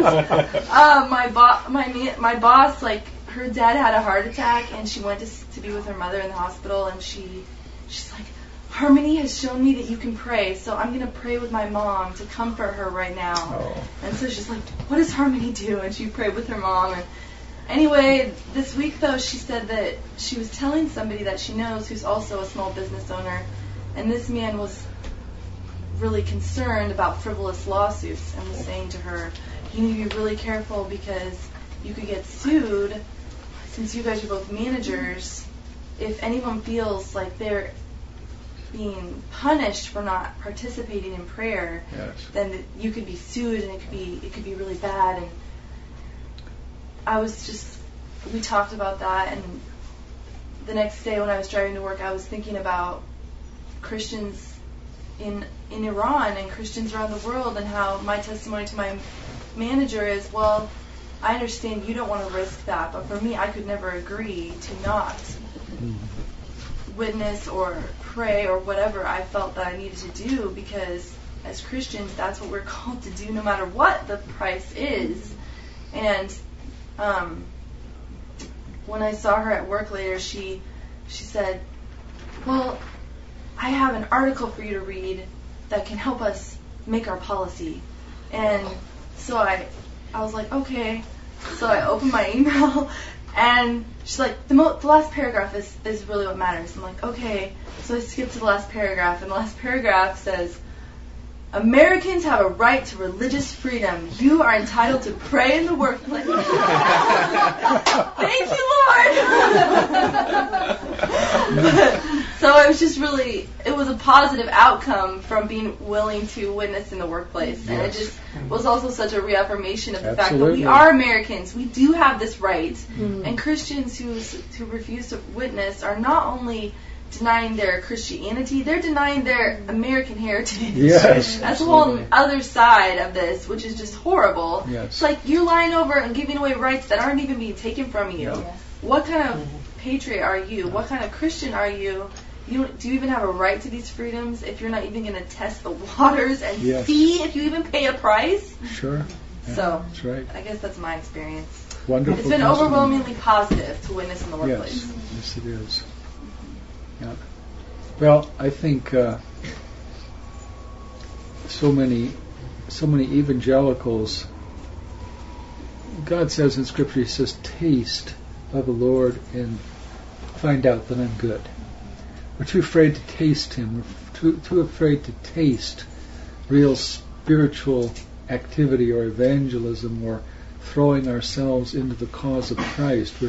my boss, like, her dad had a heart attack, and she went to be with her mother in the hospital, and she's like, Harmony has shown me that you can pray, so I'm going to pray with my mom to comfort her right now. Oh. And so she's like, what does Harmony do? And she prayed with her mom. And anyway, this week, though, she said that she was telling somebody that she knows who's also a small business owner, and this man was really concerned about frivolous lawsuits and was saying to her, you need to be really careful because you could get sued. Since you guys are both managers, if anyone feels like they're being punished for not participating in prayer, then you could be sued, and it could be really bad. And we talked about that, and the next day when I was driving to work, I was thinking about Christians in Iran and Christians around the world, and how my testimony to my manager is, well, I understand you don't want to risk that, but for me, I could never agree to not witness or pray or whatever I felt that I needed to do, because as Christians, that's what we're called to do no matter what the price is. And when I saw her at work later, she said, well, I have an article for you to read that can help us make our policy. And so I was like, okay. So I opened my email, and she's like, the last paragraph is really what matters. I'm like, okay. So I skipped to the last paragraph, and the last paragraph says, Americans have a right to religious freedom. You are entitled to pray in the workplace. Thank you, Lord. So it was just really, it was a positive outcome from being willing to witness in the workplace. And it just was also such a reaffirmation of the fact that we are Americans. We do have this right. And Christians who refuse to witness are not only denying their Christianity, they're denying their American heritage. Yes, that's a whole other side of this, which is just horrible. Yes. It's like you're lying over and giving away rights that aren't even being taken from you. Yes. What kind of patriot are you? What kind of Christian are you? Do you even have a right to these freedoms if you're not even going to test the waters and see if you even pay a price? Sure. Yeah, so that's right. I guess that's my experience. Wonderful. It's been overwhelmingly positive to witness in the workplace. Yes, it is. Yeah. Well, I think so many evangelicals, God says in Scripture, He says, taste of the Lord and find out that I'm good. We're too afraid to taste Him. We're too afraid to taste real spiritual activity or evangelism or throwing ourselves into the cause of Christ. We're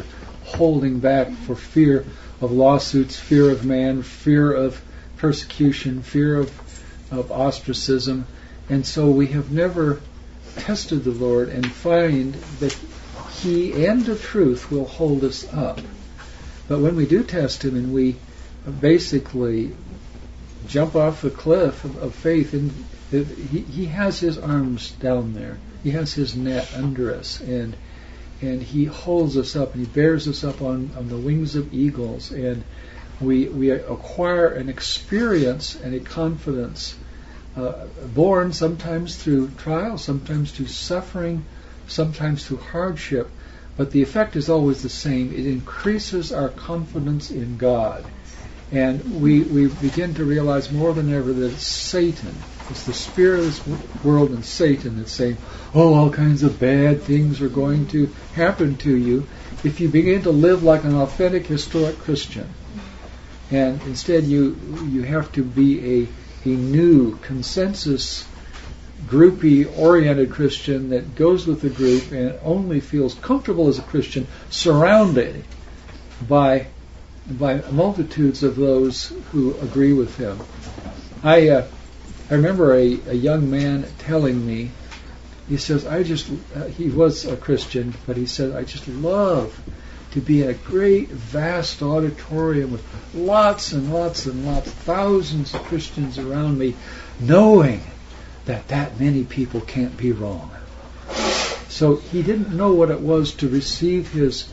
holding back for fear of lawsuits, fear of man, fear of persecution, fear of ostracism. And so we have never tested the Lord and find that He and the truth will hold us up. But when we do test Him and we basically jump off the cliff of faith, and He has His arms down there. He has His net under us, and He holds us up, and He bears us up on the wings of eagles, and we acquire an experience and a confidence born sometimes through trial, sometimes through suffering, sometimes through hardship, but the effect is always the same. It increases our confidence in God. And we begin to realize more than ever that it's Satan, it's the spirit of this world and Satan that's saying, all kinds of bad things are going to happen to you if you begin to live like an authentic, historic Christian. And instead you have to be a new consensus groupie-oriented Christian that goes with the group and only feels comfortable as a Christian, surrounded by multitudes of those who agree with him. I remember a young man telling me, he says, he was a Christian, but he said, I just love to be in a great, vast auditorium with lots and lots and lots, thousands of Christians around me, knowing that many people can't be wrong. So he didn't know what it was to receive his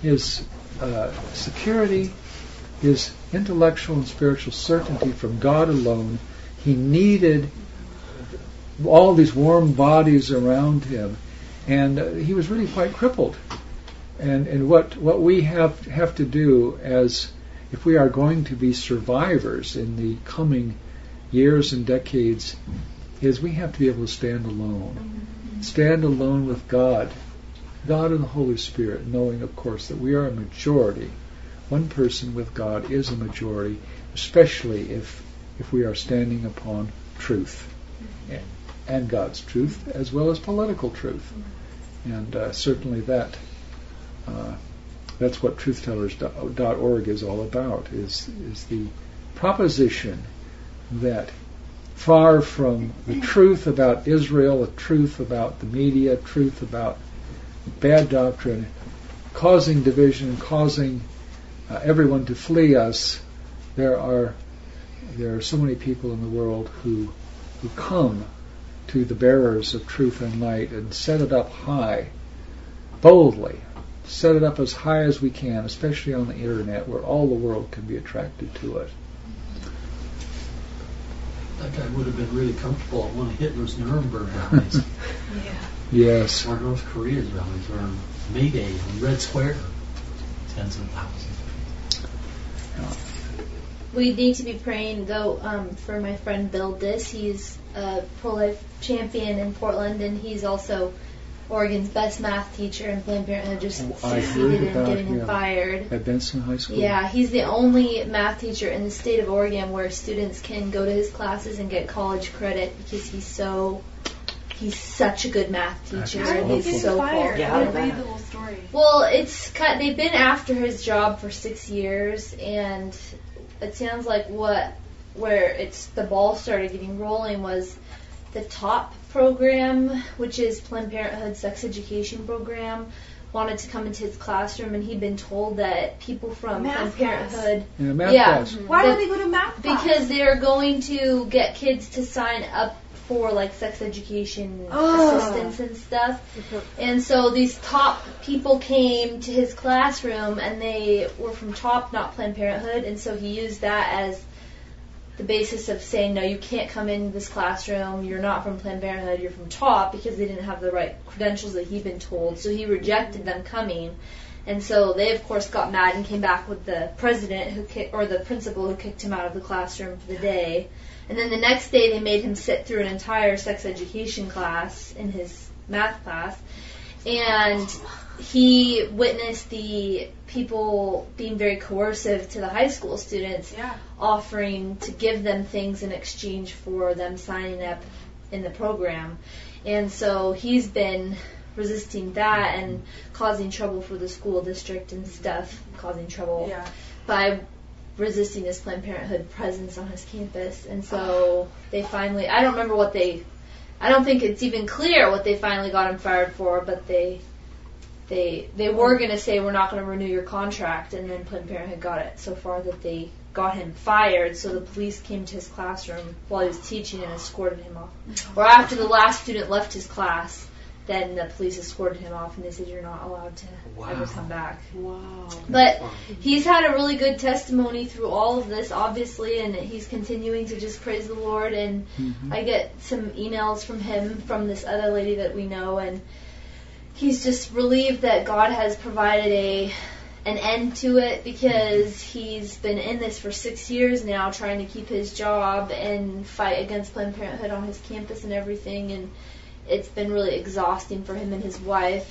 security, his intellectual and spiritual certainty from God alone. He needed all these warm bodies around him, and he was really quite crippled. And what we have to do, as if we are going to be survivors in the coming years and decades, is we have to be able to stand alone. Stand alone with God and the Holy Spirit, knowing, of course, that we are a majority. One person with God is a majority, especially if we are standing upon truth, and God's truth, as well as political truth. And certainly that's what truthtellers.org is all about, is the proposition that far from the truth about Israel, the truth about the media, truth about bad doctrine, causing division, causing everyone to flee us, there are so many people in the world who come to the bearers of truth and light and set it up high, boldly, set it up as high as we can, especially on the internet where all the world can be attracted to it. That guy would have been really comfortable at one of Hitler's Nuremberg rallies. Yes. Or North Korea's rallies, or May Day and Red Square. Tens of thousands. We need to be praying, though, for my friend Bill Diss. He's a pro-life champion in Portland, and he's also Oregon's best math teacher, and Planned Parenthood just succeeded in getting him fired. At Benson High School? Yeah, he's the only math teacher in the state of Oregon where students can go to his classes and get college credit because he's such a good math teacher. And he's so fired. Yeah, I didn't read the whole story. Well, they've been after his job for 6 years, and it sounds like where the ball started getting rolling was the TOP program, which is Planned Parenthood's sex education program, wanted to come into his classroom, and he'd been told that people from Planned Parenthood... Class. Why do they go to math class? Because they're going to get kids to sign up for like sex education assistance and stuff. And so these TOP people came to his classroom, and they were from TOP, not Planned Parenthood, and so he used that as the basis of saying, no, you can't come into this classroom, you're not from Planned Parenthood, you're from TOP, because they didn't have the right credentials that he'd been told. So he rejected them coming. And so they, of course, got mad and came back with the the principal who kicked him out of the classroom for the day. And then the next day they made him sit through an entire sex education class in his math class. And he witnessed the people being very coercive to the high school students, offering to give them things in exchange for them signing up in the program. And so he's been resisting that and causing trouble for the school district and stuff, causing trouble by resisting his Planned Parenthood presence on his campus. And so they finally, I don't think it's even clear what they finally got him fired for, but they were going to say, we're not going to renew your contract, and then Planned Parenthood got it so far that they got him fired, so the police came to his classroom while he was teaching and escorted him off. Or after the last student left his class, then the police escorted him off, and they said, you're not allowed to ever come back. Wow. But he's had a really good testimony through all of this, obviously, and he's continuing to just praise the Lord. And I get some emails from him, from this other lady that we know, and he's just relieved that God has provided an end to it, because he's been in this for 6 years now, trying to keep his job and fight against Planned Parenthood on his campus and everything, and it's been really exhausting for him and his wife.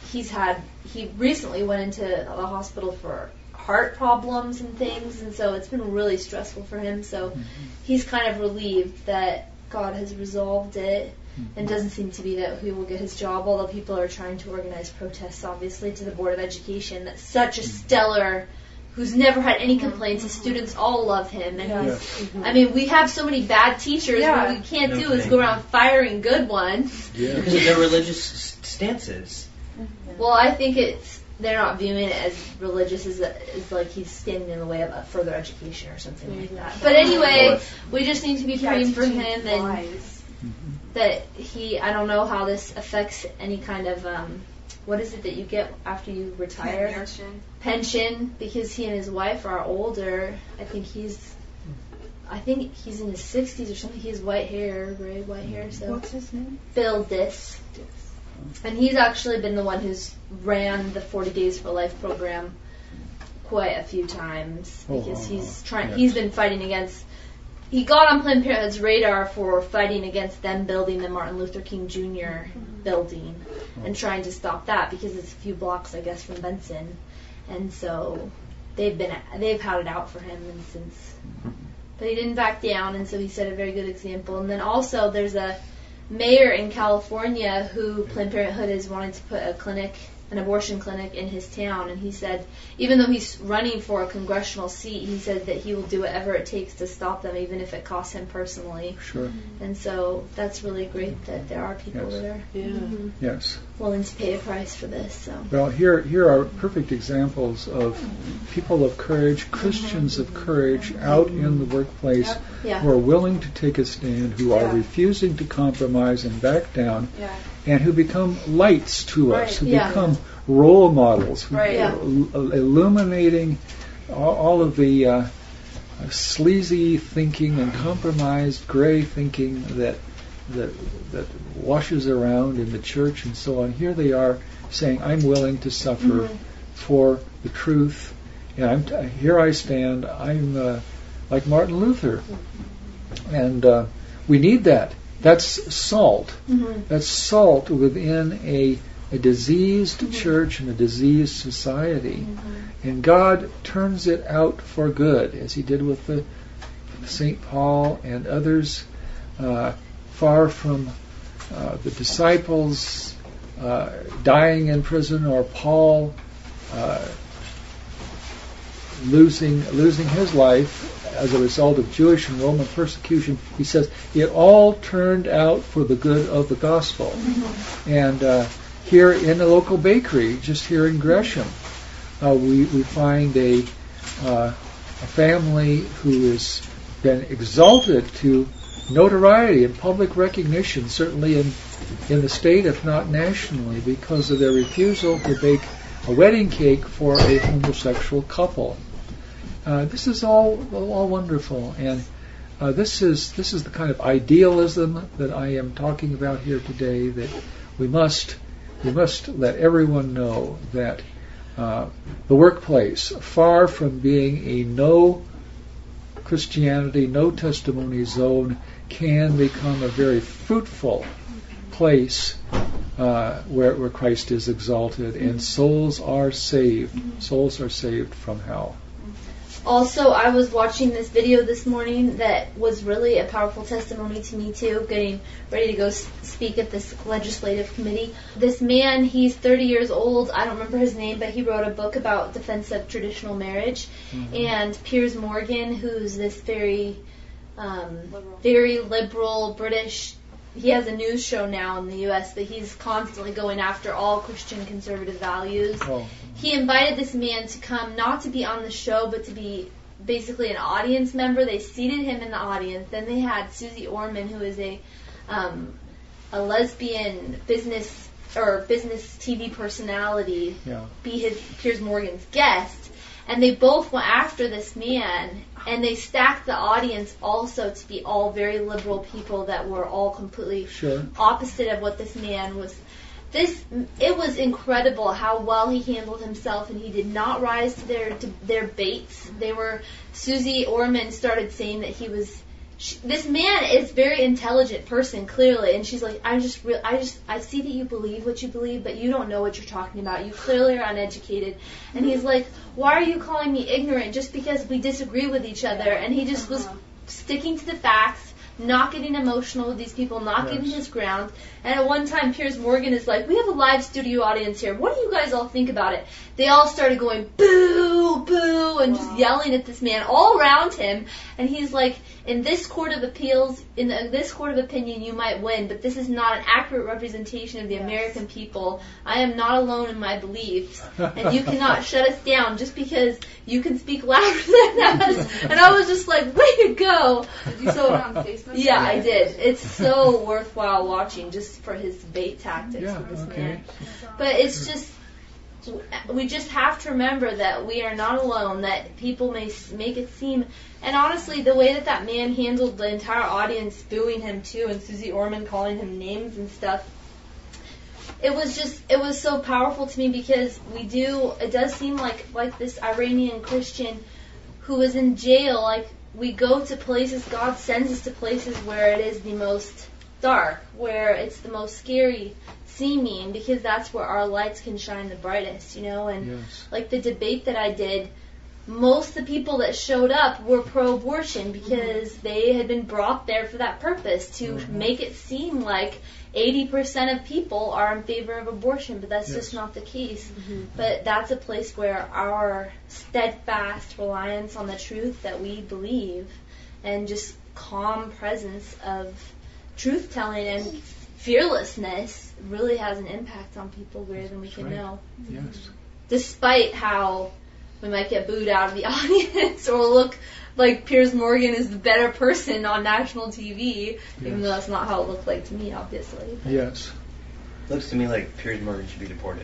He recently went into the hospital for heart problems and things, and so it's been really stressful for him. So he's kind of relieved that God has resolved it, and doesn't seem to be that he will get his job, although people are trying to organize protests, obviously, to the Board of Education. That's such a stellar, who's never had any complaints. The students all love him. And I mean, we have so many bad teachers. What we can't do is go around firing good ones. Because of their religious stances. Well, I think they're not viewing it as religious as like he's standing in the way of further education or something like that. But anyway, we just need to be praying for him, and that I don't know how this affects any kind of, what is it that you get after you retire? Pension, because he and his wife are older. I think he's in his 60s or something. He has white hair, gray white hair. So what's his name? Bill Diss. And he's actually been the one who's ran the 40 Days for Life program quite a few times, because he's been fighting against. He got on Planned Parenthood's radar for fighting against them building the Martin Luther King Jr. building and trying to stop that, because it's a few blocks, I guess, from Benson. And so they've had it out for him, and since, but he didn't back down, and so he set a very good example. And then also there's a mayor in California who Planned Parenthood is wanting to put an abortion clinic in his town, and he said, even though he's running for a congressional seat, he said that he will do whatever it takes to stop them, even if it costs him personally. Sure. And so that's really great that there are people that are willing to pay a price for this. So. Well, here are perfect examples of people of courage, Christians of courage out in the workplace who are willing to take a stand, who are refusing to compromise and back down, and who become lights to us, who become role models, illuminating all of the sleazy thinking and compromised gray thinking that washes around in the church and so on. Here they are saying, I'm willing to suffer for the truth, and here I stand. I'm like Martin Luther. And we need that. That's salt. That's salt within a diseased church and a diseased society. And God turns it out for good, as he did with the St. Paul and others, far from the disciples dying in prison, or Paul losing his life as a result of Jewish and Roman persecution. He says it all turned out for the good of the gospel. And here in a local bakery, just here in Gresham, we find a family who has been exalted to notoriety and public recognition, certainly in the state, if not nationally, because of their refusal to bake a wedding cake for a homosexual couple. This is all wonderful, and this is the kind of idealism that I am talking about here today. That we must let everyone know that the workplace, far from being a no Christianity, no testimony zone, can become a very fruitful place where Christ is exalted and souls are saved. Souls are saved from hell. Also, I was watching this video this morning that was really a powerful testimony to me too, getting ready to go speak at this legislative committee. This man, he's 30 years old, I don't remember his name, but he wrote a book about defense of traditional marriage. And Piers Morgan, who's this very liberal British, he has a news show now in the U.S. that he's constantly going after all Christian conservative values. He invited this man to come, not to be on the show, but to be basically an audience member. They seated him in the audience. Then they had Susie Orman, who is a lesbian business TV personality, be Piers Morgan's guest. And they both went after this man, and they stacked the audience also to be all very liberal people that were all completely opposite of what this man was. It was incredible how well he handled himself, and he did not rise to their baits. Susie Orman started saying that he was. This man is a very intelligent person, clearly, and she's like, I see that you believe what you believe, but you don't know what you're talking about. You clearly are uneducated. And he's like, why are you calling me ignorant just because we disagree with each other? And he just was sticking to the facts, not getting emotional with these people, not getting his ground. And at one time, Piers Morgan is like, we have a live studio audience here. What do you guys all think about it? They all started going, boo, boo, and just yelling at this man all around him. And he's like, in this court of appeals, in this court of opinion, you might win, but this is not an accurate representation of the American people. I am not alone in my beliefs, and you cannot shut us down just because you can speak louder than us. And I was just like, way to go. Did you saw it on Facebook? Yeah, I did. It's so worthwhile watching just for his bait tactics with this man. But it's just, we just have to remember that we are not alone, that people may make it seem, and honestly, the way that man handled the entire audience booing him too, and Susie Orman calling him names and stuff, it was so powerful to me, because it does seem like this Iranian Christian who was in jail, like, we go to places, God sends us to places where it is the most dark, where it's the most scary seeming, because that's where our lights can shine the brightest, and like the debate that I did, most of the people that showed up were pro-abortion because they had been brought there for that purpose, to make it seem like 80% of people are in favor of abortion, but that's just not the case. But that's a place where our steadfast reliance on the truth that we believe, and just calm presence of truth-telling and fearlessness really has an impact on people greater than we can know. Despite how we might get booed out of the audience or look like Piers Morgan is the better person on national TV, even though that's not how it looked like to me, obviously. Looks to me like Piers Morgan should be deported.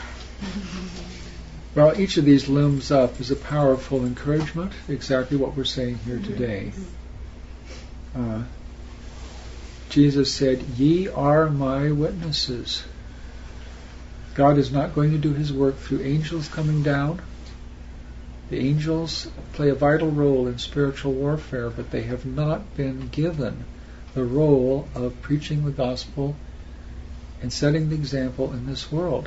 Well, each of these looms up as a powerful encouragement, exactly what we're saying here today. Jesus said, ye are my witnesses. God is not going to do his work through angels coming down. The angels play a vital role in spiritual warfare, but they have not been given the role of preaching the gospel and setting the example in this world.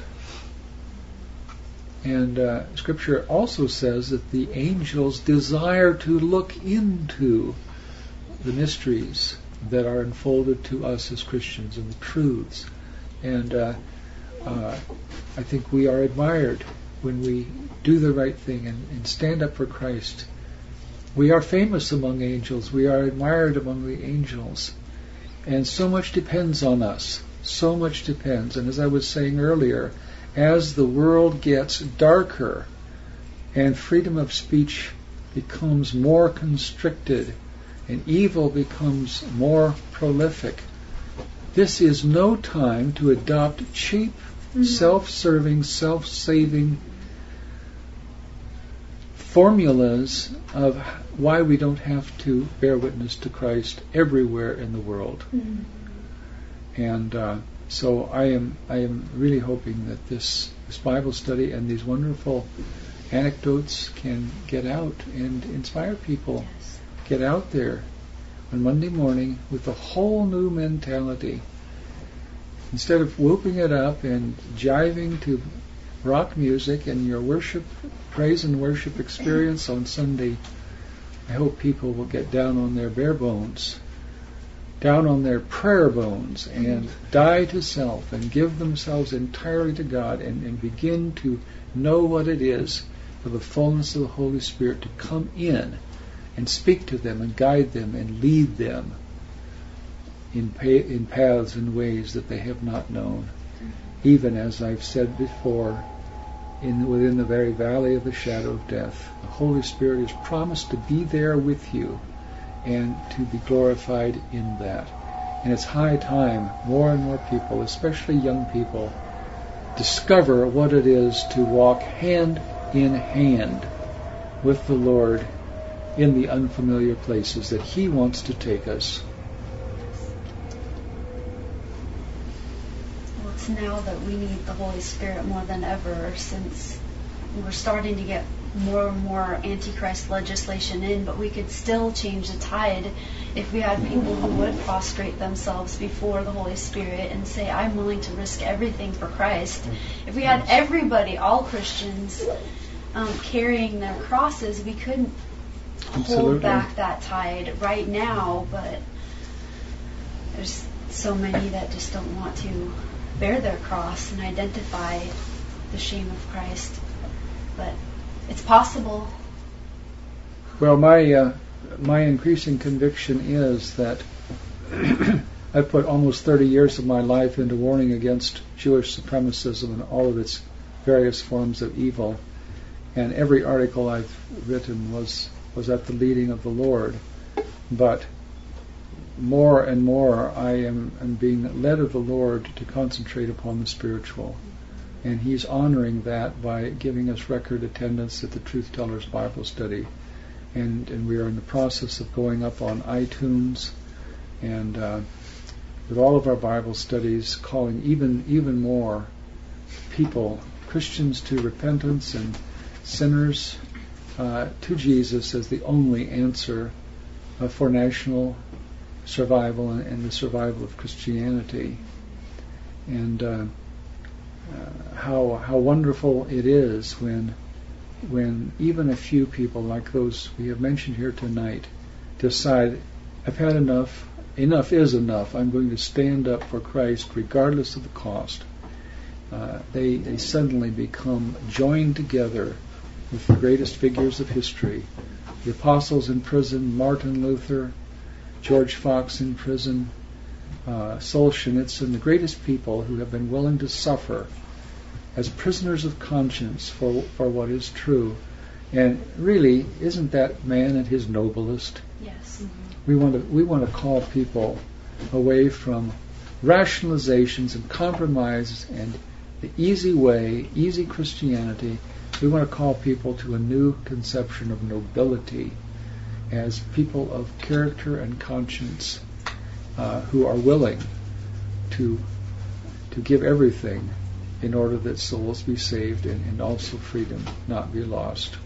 And Scripture also says that the angels desire to look into the mysteries that are unfolded to us as Christians and the truths. And I think we are admired when we do the right thing and stand up for Christ. We are famous among angels. We are admired among the angels. And so much depends on us. So much depends. And as I was saying earlier, as the world gets darker and freedom of speech becomes more constricted and evil becomes more prolific, this is no time to adopt cheap, self-serving, self-saving formulas of why we don't have to bear witness to Christ everywhere in the world. And so I am really hoping that this Bible study and these wonderful anecdotes can get out and inspire people. Get out there on Monday morning with a whole new mentality. Instead of whooping it up and jiving to rock music and your worship praise and worship experience on Sunday, I hope people will get down on their bare bones, down on their prayer bones, and die to self and give themselves entirely to God and begin to know what it is for the fullness of the Holy Spirit to come in and speak to them and guide them and lead them in paths and ways that they have not known. Even as I've said before, within the very valley of the shadow of death, the Holy Spirit has promised to be there with you and to be glorified in that. And it's high time more and more people, especially young people, discover what it is to walk hand in hand with the Lord in the unfamiliar places that He wants to take us. Well, it's now that we need the Holy Spirit more than ever, since we're starting to get more and more Antichrist legislation in, but we could still change the tide if we had people who would prostrate themselves before the Holy Spirit and say, I'm willing to risk everything for Christ. If we had everybody, all Christians, carrying their crosses, we couldn't hold back that tide right now, but there's so many that just don't want to bear their cross and identify the shame of Christ. But it's possible. Well, my increasing conviction is that I've put almost 30 years of my life into warning against Jewish supremacism and all of its various forms of evil. And every article I've written was at the leading of the Lord. But more and more I am being led of the Lord to concentrate upon the spiritual. And He's honoring that by giving us record attendance at the Truth Tellers Bible Study. And we are in the process of going up on iTunes and with all of our Bible studies, calling even more people, Christians, to repentance and sinners to Jesus as the only answer for national survival and the survival of Christianity. And how wonderful it is when even a few people like those we have mentioned here tonight decide, I've had enough. Enough is enough. I'm going to stand up for Christ regardless of the cost. They suddenly become joined together with the greatest figures of history. The apostles in prison, Martin Luther, George Fox in prison, Solzhenitsyn, the greatest people who have been willing to suffer as prisoners of conscience for what is true. And really, isn't that man at his noblest? Yes. Mm-hmm. We want to call people away from rationalizations and compromises and the easy way, easy Christianity. We want to call people to a new conception of nobility as people of character and conscience who are willing to give everything in order that souls be saved and also freedom not be lost.